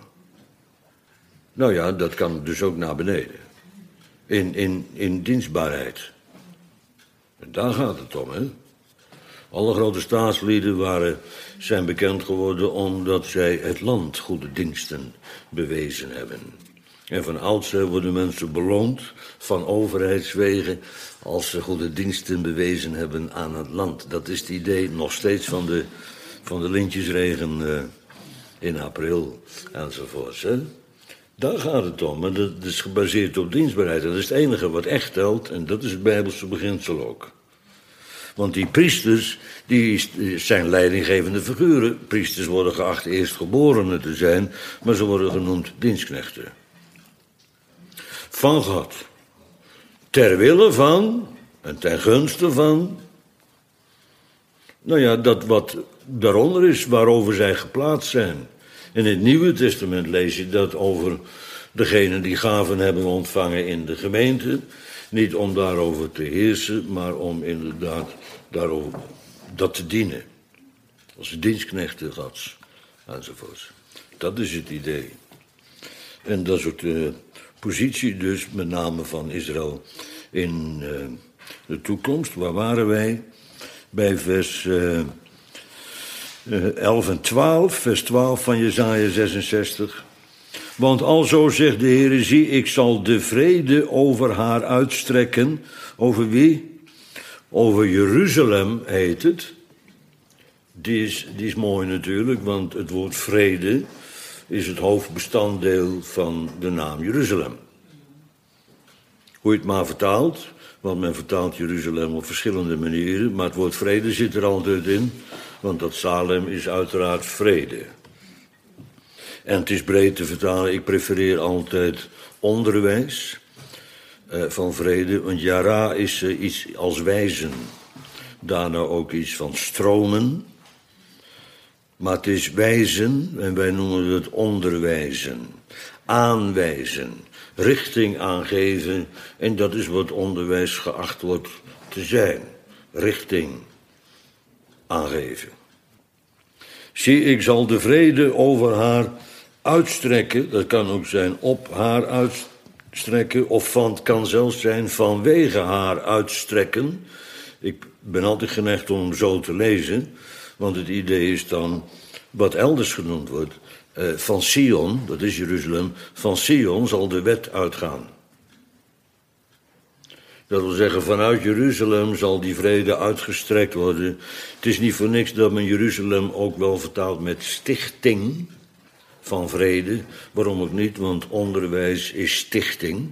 Nou ja, dat kan dus ook naar beneden. In, in, in dienstbaarheid. En daar gaat het om, hè. Alle grote staatslieden waren, zijn bekend geworden omdat zij het land goede diensten bewezen hebben. En van oudsher worden mensen beloond van overheidswegen als ze goede diensten bewezen hebben aan het land. Dat is het idee nog steeds van de, van de lintjesregen uh, in april enzovoorts, hè. Daar gaat het om, maar dat is gebaseerd op dienstbaarheid. Dat is het enige wat echt telt en dat is het Bijbelse beginsel ook. Want die priesters, die zijn leidinggevende figuren. Priesters worden geacht eerstgeborenen te zijn, maar ze worden genoemd dienstknechten. Van God. Ter wille van en ten gunste van. Nou ja, dat wat daaronder is, waarover zij geplaatst zijn. In het Nieuwe Testament lees je dat over degenen die gaven hebben ontvangen in de gemeente. Niet om daarover te heersen, maar om inderdaad daarover dat te dienen. Als dienstknechten Gods, enzovoort. Dat is het idee. En dat is ook de positie dus, met name van Israël, in uh, de toekomst. Waar waren wij? bij vers uh, uh, elf en twaalf, vers twaalf van Jesaja zesenzestig. Want alzo zegt de Heer, zie, ik zal de vrede over haar uitstrekken. Over wie? Over Jeruzalem heet het. Die is, die is mooi natuurlijk, want het woord vrede is het hoofdbestanddeel van de naam Jeruzalem. Hoe je het maar vertaalt, want men vertaalt Jeruzalem op verschillende manieren, maar het woord vrede zit er altijd in, want dat Salem is uiteraard vrede. En het is breed te vertalen, ik prefereer altijd onderwijs uh, van vrede, want Yara is uh, iets als wijzen, daarna ook iets van stromen. Maar het is wijzen, en wij noemen het onderwijzen, aanwijzen, richting aangeven. En dat is wat onderwijs geacht wordt te zijn, richting aangeven. Zie, ik zal de vrede over haar uitstrekken, dat kan ook zijn op haar uitstrekken, of van, het kan zelfs zijn vanwege haar uitstrekken. Ik ben altijd geneigd om hem zo te lezen. Want het idee is dan, wat elders genoemd wordt, uh, van Sion, dat is Jeruzalem, van Sion zal de wet uitgaan. Dat wil zeggen, vanuit Jeruzalem zal die vrede uitgestrekt worden. Het is niet voor niks dat men Jeruzalem ook wel vertaalt met stichting van vrede. Waarom ook niet, want onderwijs is stichting.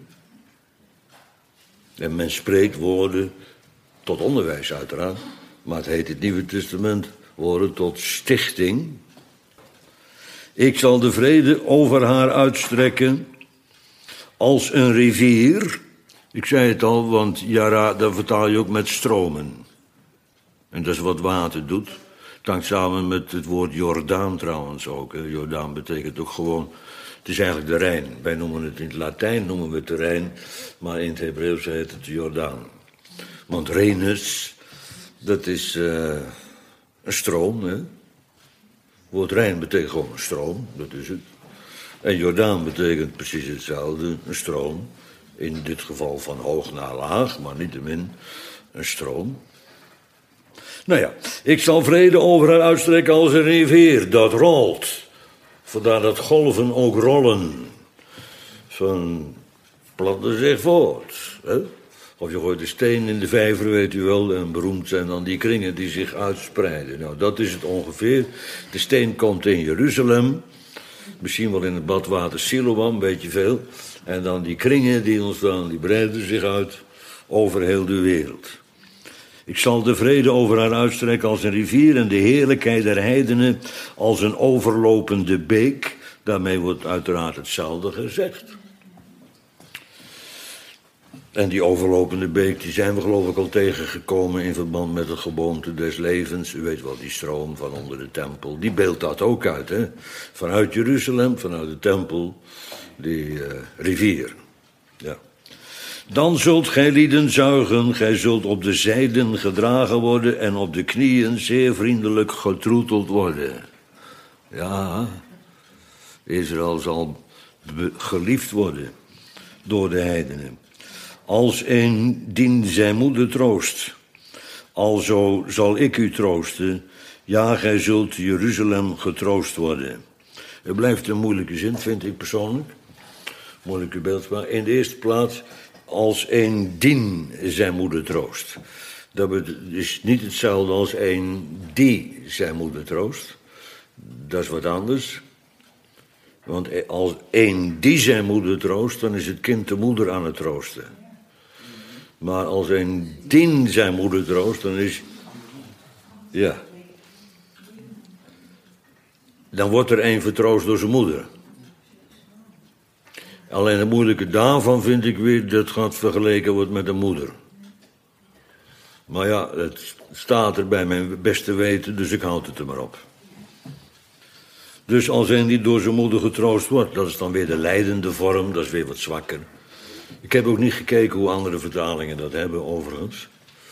En men spreekt woorden tot onderwijs uiteraard, maar het heet het Nieuwe Testament woorden tot stichting. Ik zal de vrede over haar uitstrekken als een rivier. Ik zei het al, want Yara, daar vertaal je ook met stromen. En dat is wat water doet. Het hangt samen met het woord Jordaan trouwens ook. Hè. Jordaan betekent ook gewoon, het is eigenlijk de Rijn. Wij noemen het in het Latijn, noemen we het de Rijn, maar in het Hebreeuws heet het Jordaan. Want Rhenus, dat is uh, een stroom, hè. Het woord Rijn betekent gewoon een stroom, dat is het. En Jordaan betekent precies hetzelfde, een stroom. In dit geval van hoog naar laag, maar niettemin een stroom. Nou ja, ik zal vrede over haar uitstrekken als een rivier, dat rolt. Vandaar dat golven ook rollen. Van platte zich voort. Hè? Of je gooit een steen in de vijver, weet u wel, en beroemd zijn dan die kringen die zich uitspreiden. Nou, dat is het ongeveer. De steen komt in Jeruzalem, misschien wel in het badwater Siloam, weet je veel. En dan die kringen die ontstaan, die breiden zich uit over heel de wereld. Ik zal de vrede over haar uitstrekken als een rivier en de heerlijkheid der heidenen als een overlopende beek. Daarmee wordt uiteraard hetzelfde gezegd. En die overlopende beek, die zijn we geloof ik al tegengekomen in verband met het geboomte des levens. U weet wel, die stroom van onder de tempel, die beeldt dat ook uit, hè. Vanuit Jeruzalem, vanuit de tempel, die uh, rivier. Ja. Dan zult gij lieden zuigen, gij zult op de zijden gedragen worden en op de knieën zeer vriendelijk getroeteld worden. Ja, Israël zal geliefd worden door de heidenen. Als een dien zijn moeder troost, alzo zal ik u troosten, ja, gij zult Jeruzalem getroost worden. Het blijft een moeilijke zin, vind ik persoonlijk. Moeilijke beeldspraak. In de eerste plaats, als een dien zijn moeder troost. Dat is niet hetzelfde als een die zijn moeder troost. Dat is wat anders. Want als een die zijn moeder troost, dan is het kind de moeder aan het troosten. Maar als een dien zijn moeder troost, dan is... Ja. Dan wordt er een vertroost door zijn moeder. Alleen het moeilijke daarvan vind ik weer dat gaat vergeleken wordt met een moeder. Maar ja, het staat er bij mijn beste weten, dus ik houd het er maar op. Dus als een die door zijn moeder getroost wordt, dat is dan weer de lijdende vorm, dat is weer wat zwakker. Ik heb ook niet gekeken hoe andere vertalingen dat hebben, overigens.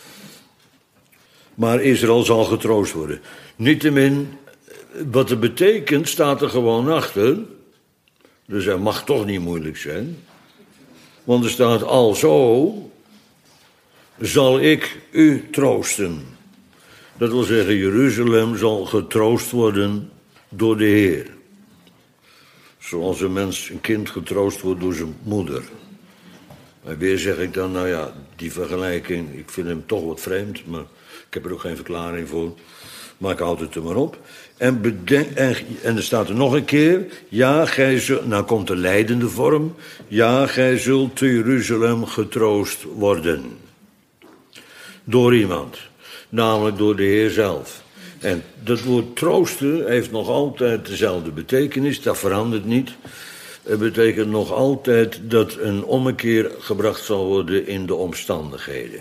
Maar Israël zal getroost worden. Niettemin, wat het betekent, staat er gewoon achter. Dus het mag toch niet moeilijk zijn. Want er staat, alzo zal ik u troosten. Dat wil zeggen, Jeruzalem zal getroost worden door de Heer. Zoals een mens, een kind getroost wordt door zijn moeder. En weer zeg ik dan, nou ja, die vergelijking, ik vind hem toch wat vreemd, maar ik heb er ook geen verklaring voor. Maar ik houd het er maar op. En, bedenk, en, en er staat er nog een keer, ja, gij zult, nou komt de leidende vorm, ja, gij zult te Jeruzalem getroost worden. Door iemand, namelijk door de Heer zelf. En dat woord troosten heeft nog altijd dezelfde betekenis, dat verandert niet. Het betekent nog altijd dat een ommekeer gebracht zal worden in de omstandigheden.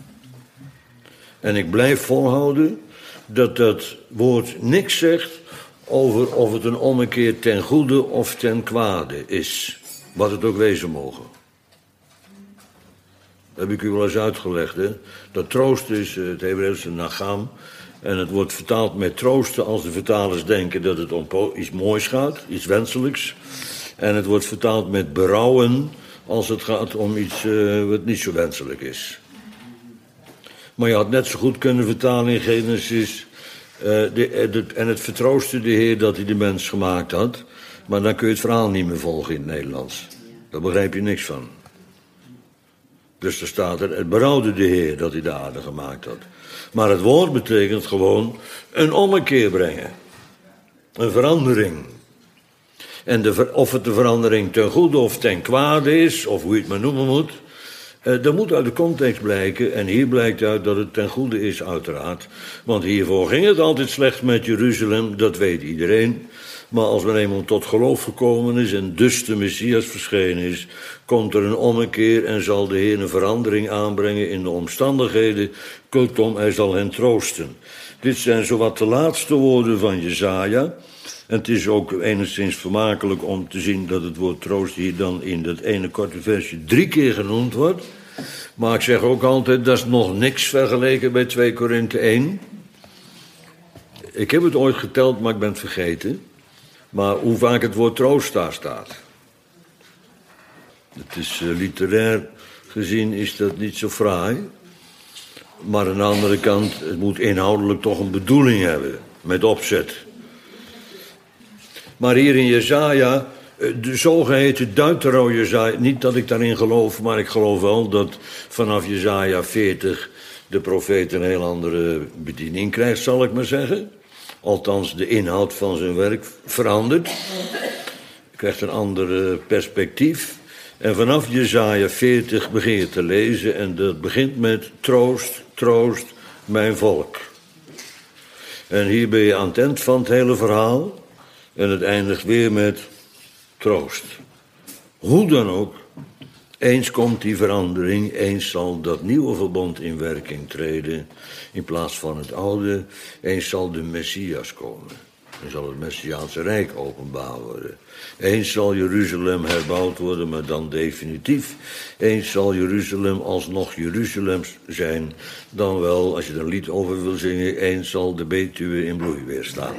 En ik blijf volhouden dat dat woord niks zegt over of het een ommekeer ten goede of ten kwade is. Wat het ook wezen mogen. Dat heb ik u wel eens uitgelegd, hè. Dat troosten is het Hebreeuwse nagam. En het wordt vertaald met troosten als de vertalers denken dat het om iets moois gaat, iets wenselijks. En het wordt vertaald met berouwen als het gaat om iets uh, wat niet zo wenselijk is. Maar je had net zo goed kunnen vertalen in Genesis. Uh, de, de, en het vertroostte de Heer dat hij de mens gemaakt had. Maar dan kun je het verhaal niet meer volgen in het Nederlands. Daar begrijp je niks van. Dus er staat er, het berouwde de Heer dat hij de aarde gemaakt had. Maar het woord betekent gewoon een ommekeer brengen. Een verandering. En de, of het de verandering ten goede of ten kwade is, of hoe je het maar noemen moet, eh, dat moet uit de context blijken. En hier blijkt uit dat het ten goede is, uiteraard. Want hiervoor ging het altijd slecht met Jeruzalem, dat weet iedereen. Maar als men eenmaal tot geloof gekomen is en dus de Messias verschenen is, komt er een ommekeer en zal de Heer een verandering aanbrengen in de omstandigheden. Kortom, hij zal hen troosten. Dit zijn zowat de laatste woorden van Jesaja. En het is ook enigszins vermakelijk om te zien dat het woord troost hier dan in dat ene korte versje drie keer genoemd wordt. Maar ik zeg ook altijd, dat is nog niks vergeleken bij twee Korinthe één. Ik heb het ooit geteld, maar ik ben het vergeten. Maar hoe vaak het woord troost daar staat. Het is uh, literair gezien is dat niet zo fraai. Maar aan de andere kant, het moet inhoudelijk toch een bedoeling hebben. Met opzet. Maar hier in Jesaja, de zogeheten Deutero-Jesaja, niet dat ik daarin geloof, maar ik geloof wel dat vanaf Jesaja veertig de profeet een heel andere bediening krijgt, zal ik maar zeggen. Althans, de inhoud van zijn werk verandert. Krijgt een ander perspectief. En vanaf Jesaja veertig begin je te lezen en dat begint met troost, troost, mijn volk. En hier ben je aan het eind van het hele verhaal. En het eindigt weer met troost. Hoe dan ook, eens komt die verandering, eens zal dat nieuwe verbond in werking treden in plaats van het oude. Eens zal de Messias komen. Dan zal het Messiaanse Rijk openbaar worden. Eens zal Jeruzalem herbouwd worden, maar dan definitief. Eens zal Jeruzalem alsnog Jeruzalem zijn. Dan wel, als je er een lied over wil zingen, eens zal de Betuwe in bloei weer staan.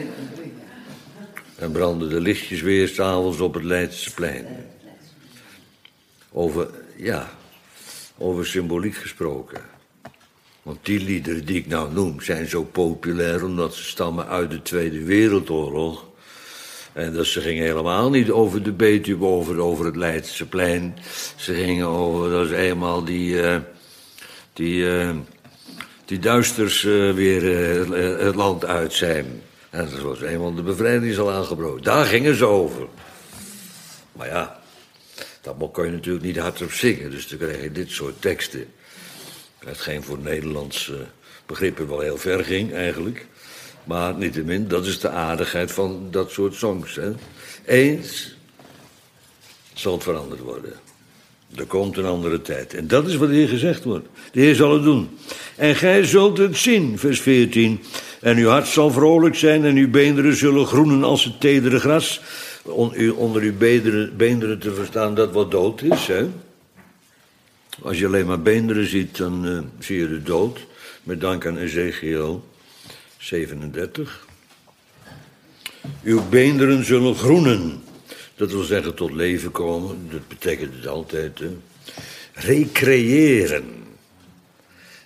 En branden de lichtjes weer 's avonds op het Leidseplein. Over, ja, over symboliek gesproken. Want die liederen die ik nou noem zijn zo populair omdat ze stammen uit de Tweede Wereldoorlog. En dat ze gingen helemaal niet over de Betuwe, over, over het Leidseplein. Ze gingen over, dat is eenmaal die, uh, die, uh, die duisters uh, weer uh, het land uit zijn. En dat was eenmaal de bevrijding is al aangebroken. Daar gingen ze over. Maar ja, dat kon je natuurlijk niet hardop zingen. Dus dan kreeg je dit soort teksten. Hetgeen voor Nederlands uh, begrippen wel heel ver ging eigenlijk. Maar niettemin, dat is de aardigheid van dat soort songs. Hè. Eens zal het veranderd worden. Er komt een andere tijd. En dat is wat hier gezegd wordt. De Heer zal het doen. En gij zult het zien, vers veertien. En uw hart zal vrolijk zijn en uw beenderen zullen groenen als het tedere gras. Onder uw beenderen, beenderen te verstaan dat wat dood is. Hè? Als je alleen maar beenderen ziet, dan uh, zie je de dood. Met dank aan Ezekiel zevenendertig. Uw beenderen zullen groenen. Dat wil zeggen tot leven komen. Dat betekent het altijd. Hè? Recreëren.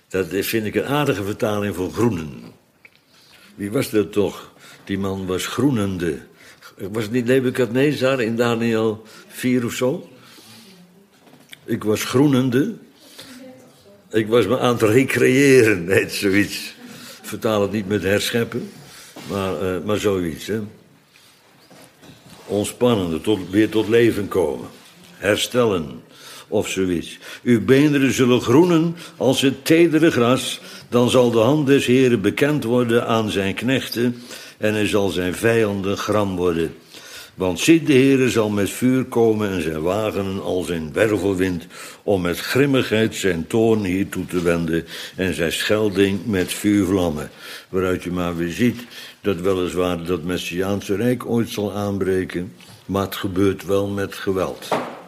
Dat vind ik een aardige vertaling voor groenen. Wie was dat toch? Die man was groenende. Was het niet Nebukadnezar in Daniel vier of zo? Ik was groenende. Ik was me aan het recreëren, heet zoiets. Vertaal het niet met herscheppen, maar, uh, maar zoiets, hè. Ontspannende, tot, weer tot leven komen. Herstellen, of zoiets. Uw beenderen zullen groenen als het tedere gras. Dan zal de hand des Heren bekend worden aan zijn knechten. En hij zal zijn vijanden gram worden. Want ziet, de Heere zal met vuur komen en zijn wagen als een wervelwind, om met grimmigheid zijn toorn hiertoe te wenden en zijn schelding met vuurvlammen. Waaruit je maar weer ziet dat weliswaar dat Messiaanse Rijk ooit zal aanbreken, maar het gebeurt wel met geweld.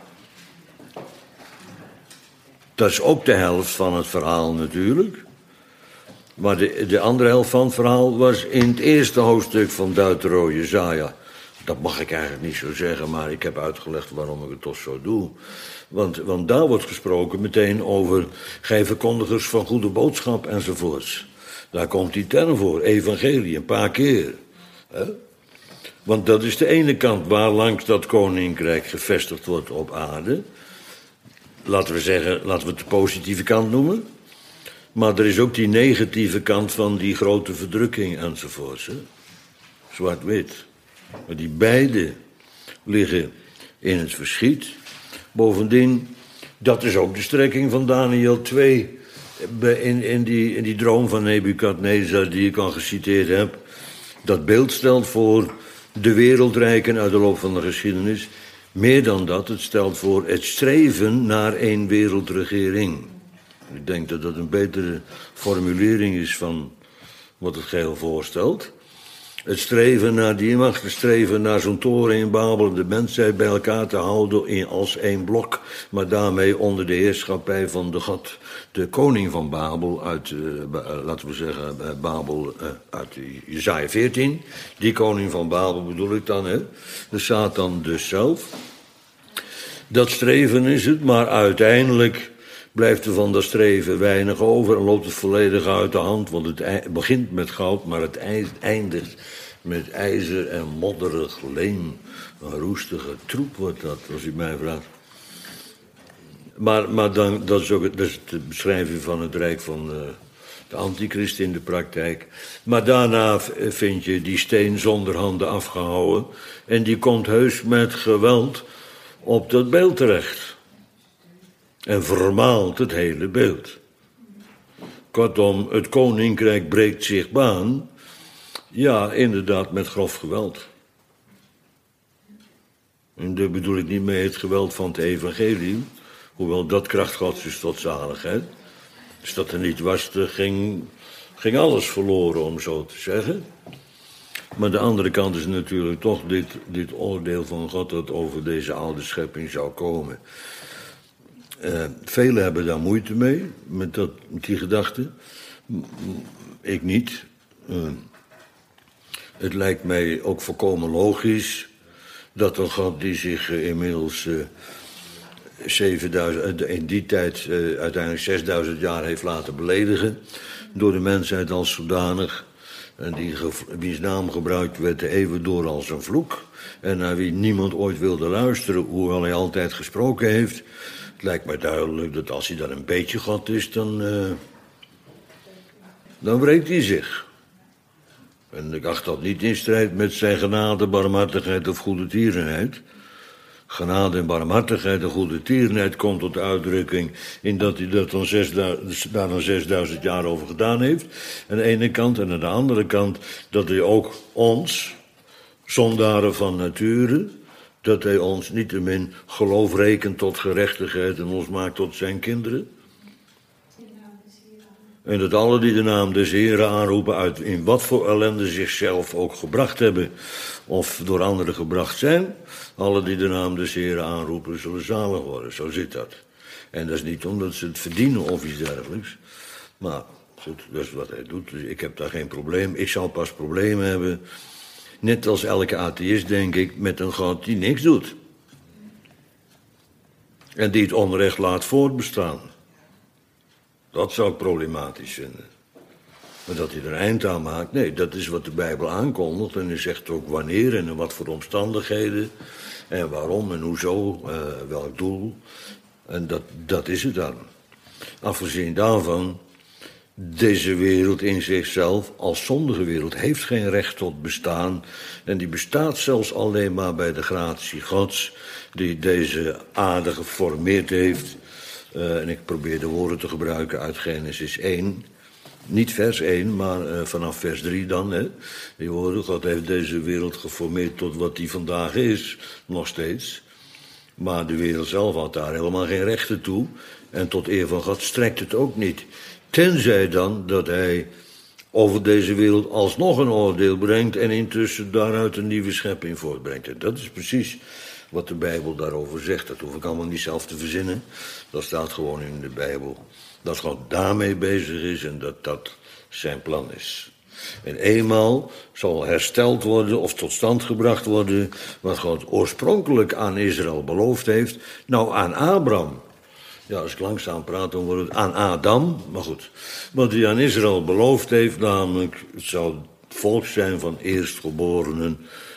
Dat is ook de helft van het verhaal natuurlijk. Maar de, de andere helft van het verhaal was in het eerste hoofdstuk van Deutero Jesaja. Dat mag ik eigenlijk niet zo zeggen, maar ik heb uitgelegd waarom ik het toch zo doe. Want, want daar wordt gesproken meteen over gij verkondigers van goede boodschap enzovoorts. Daar komt die term voor, evangelie, een paar keer. He? Want dat is de ene kant waar langs dat koninkrijk gevestigd wordt op aarde. Laten we zeggen, laten we het de positieve kant noemen. Maar er is ook die negatieve kant van die grote verdrukking enzovoorts. Hè? Zwart-wit. Maar die beide liggen in het verschiet. Bovendien, dat is ook de strekking van Daniel twee. In, in, die, in die droom van Nebukadnezar die ik al geciteerd heb. Dat beeld stelt voor de wereldrijken uit de loop van de geschiedenis. Meer dan dat, het stelt voor het streven naar één wereldregering. Ik denk dat dat een betere formulering is van wat het geheel voorstelt. Het streven naar die macht, het streven naar zo'n toren in Babel, de mensheid bij elkaar te houden in, als één blok, maar daarmee onder de heerschappij van de God, de koning van Babel uit, uh, laten we zeggen, uh, Babel uh, uit Jesaja veertien. Die koning van Babel bedoel ik dan, hè? De Satan dus zelf. Dat streven is het, maar uiteindelijk blijft er van dat streven weinig over en loopt het volledig uit de hand. Want het begint met goud, maar het eindigt met ijzer en modderig leem. Een roestige troep wordt dat, als u mij vraagt. Maar, maar dan, dat is ook het, dat is de beschrijving van het rijk van de, de antichrist in de praktijk. Maar daarna vind je die steen zonder handen afgehouden. En die komt heus met geweld op dat beeld terecht. En vermaalt het hele beeld. Kortom, het koninkrijk breekt zich baan. Ja, inderdaad, met grof geweld. En daar bedoel ik niet mee het geweld van het evangelie. Hoewel dat kracht Gods is tot zaligheid. Als dat er niet was, ging, ging alles verloren, om zo te zeggen. Maar de andere kant is natuurlijk toch dit, dit oordeel van God dat over deze oude schepping zou komen. Uh, velen hebben daar moeite mee, met, dat, met die gedachte. Ik niet. Uh, het lijkt mij ook volkomen logisch dat een God die zich uh, inmiddels uh, zevenduizend, uh, in die tijd uh, uiteindelijk zesduizend jaar heeft laten beledigen door de mensheid als zodanig, en die wiens naam gebruikt werd even door als een vloek, en naar wie niemand ooit wilde luisteren, hoewel hij altijd gesproken heeft. Het lijkt mij duidelijk dat als hij dan een beetje God is, dan, uh, dan wreekt hij zich. En ik acht dat niet in strijd met zijn genade, barmhartigheid of goede tierenheid. Genade en barmhartigheid en goede tierenheid komt tot uitdrukking in dat hij dat dan zesduizend, daar dan zesduizend jaar over gedaan heeft. Aan de ene kant, en aan de andere kant dat hij ook ons, zondaren van nature, dat hij ons niettemin geloof rekent tot gerechtigheid en ons maakt tot zijn kinderen. En dat alle die de naam des Heren aanroepen, uit in wat voor ellende zichzelf ook gebracht hebben, of door anderen gebracht zijn, alle die de naam des Heren aanroepen, zullen zalig worden. Zo zit dat. En dat is niet omdat ze het verdienen of iets dergelijks. Maar goed, dat is wat hij doet. Dus ik heb daar geen probleem. Ik zal pas problemen hebben, net als elke atheïst, denk ik, met een God die niks doet. En die het onrecht laat voortbestaan. Dat zou ik problematisch vinden. Maar dat hij er een eind aan maakt, nee, dat is wat de Bijbel aankondigt. En hij zegt ook wanneer en in wat voor omstandigheden. En waarom en hoezo, uh, welk doel. En dat, dat is het dan. Afgezien daarvan, deze wereld in zichzelf als zondige wereld heeft geen recht tot bestaan. En die bestaat zelfs alleen maar bij de gratie Gods, die deze aarde geformeerd heeft. Uh, en ik probeer de woorden te gebruiken uit Genesis één. Niet vers één, maar uh, vanaf vers drie dan. Hè. Die woorden, God heeft deze wereld geformeerd tot wat die vandaag is, nog steeds. Maar de wereld zelf had daar helemaal geen rechten toe. En tot eer van God strekt het ook niet. Tenzij dan dat hij over deze wereld alsnog een oordeel brengt en intussen daaruit een nieuwe schepping voortbrengt. En dat is precies wat de Bijbel daarover zegt. Dat hoef ik allemaal niet zelf te verzinnen. Dat staat gewoon in de Bijbel. Dat God daarmee bezig is en dat dat zijn plan is. En eenmaal zal hersteld worden of tot stand gebracht worden wat God oorspronkelijk aan Israël beloofd heeft. Nou, aan Abraham. Ja, als ik langzaam praat, dan wordt het aan Adam. Maar goed, wat hij aan Israël beloofd heeft, namelijk het zou het volk zijn van eerstgeborenen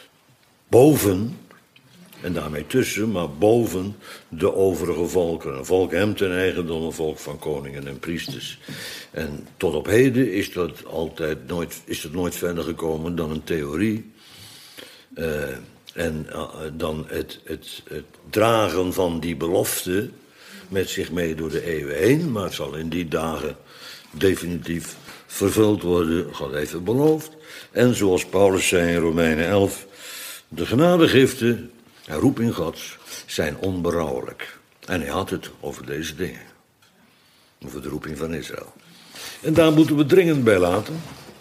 boven, en daarmee tussen, maar boven de overige volken. Een volk hem ten eigendom, een volk van koningen en priesters. En tot op heden is dat altijd nooit, is het nooit verder gekomen dan een theorie. Uh, en uh, dan het, het, het dragen van die belofte met zich mee door de eeuwen heen. Maar het zal in die dagen definitief vervuld worden. God heeft het beloofd. En zoals Paulus zei in Romeinen elf, de genadegiften en roeping Gods zijn onberouwelijk. En hij had het over deze dingen. Over de roeping van Israël. En daar moeten we dringend bij laten.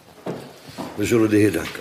We zullen de Heer danken.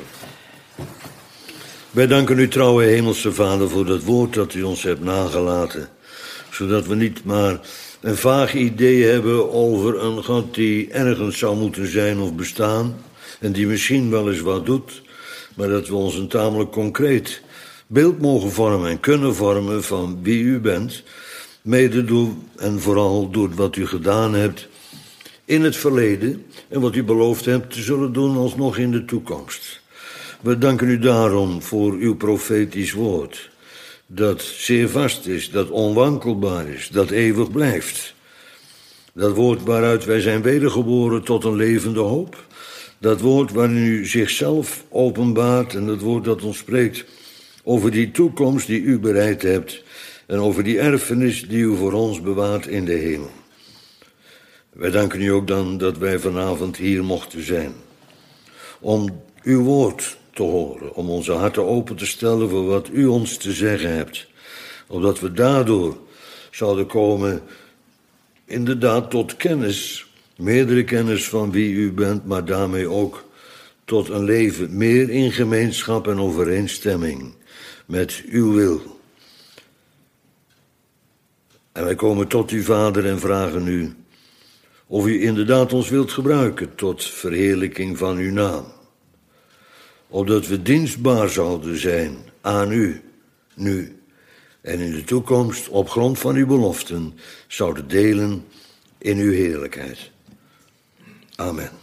Wij danken u, trouwe hemelse Vader, voor dat woord dat u ons hebt nagelaten. Zodat we niet maar een vaag idee hebben over een God die ergens zou moeten zijn of bestaan. En die misschien wel eens wat doet. Maar dat we ons een tamelijk concreet beeld mogen vormen en kunnen vormen van wie u bent. Mede door en vooral door wat u gedaan hebt in het verleden. En wat u beloofd hebt te zullen doen alsnog in de toekomst. We danken u daarom voor uw profetisch woord. Dat zeer vast is, dat onwankelbaar is, dat eeuwig blijft. Dat woord waaruit wij zijn wedergeboren tot een levende hoop. Dat woord waarin u zichzelf openbaart en dat woord dat ons spreekt over die toekomst die u bereid hebt en over die erfenis die u voor ons bewaart in de hemel. Wij danken u ook dan dat wij vanavond hier mochten zijn om uw woord te horen, om onze harten open te stellen voor wat u ons te zeggen hebt, opdat we daardoor zouden komen inderdaad tot kennis, meerdere kennis van wie u bent, maar daarmee ook tot een leven meer in gemeenschap en overeenstemming met uw wil. En wij komen tot u, Vader, en vragen u of u inderdaad ons wilt gebruiken tot verheerlijking van uw naam. Opdat we dienstbaar zouden zijn aan u, nu en in de toekomst op grond van uw beloften zouden delen in uw heerlijkheid. Amen.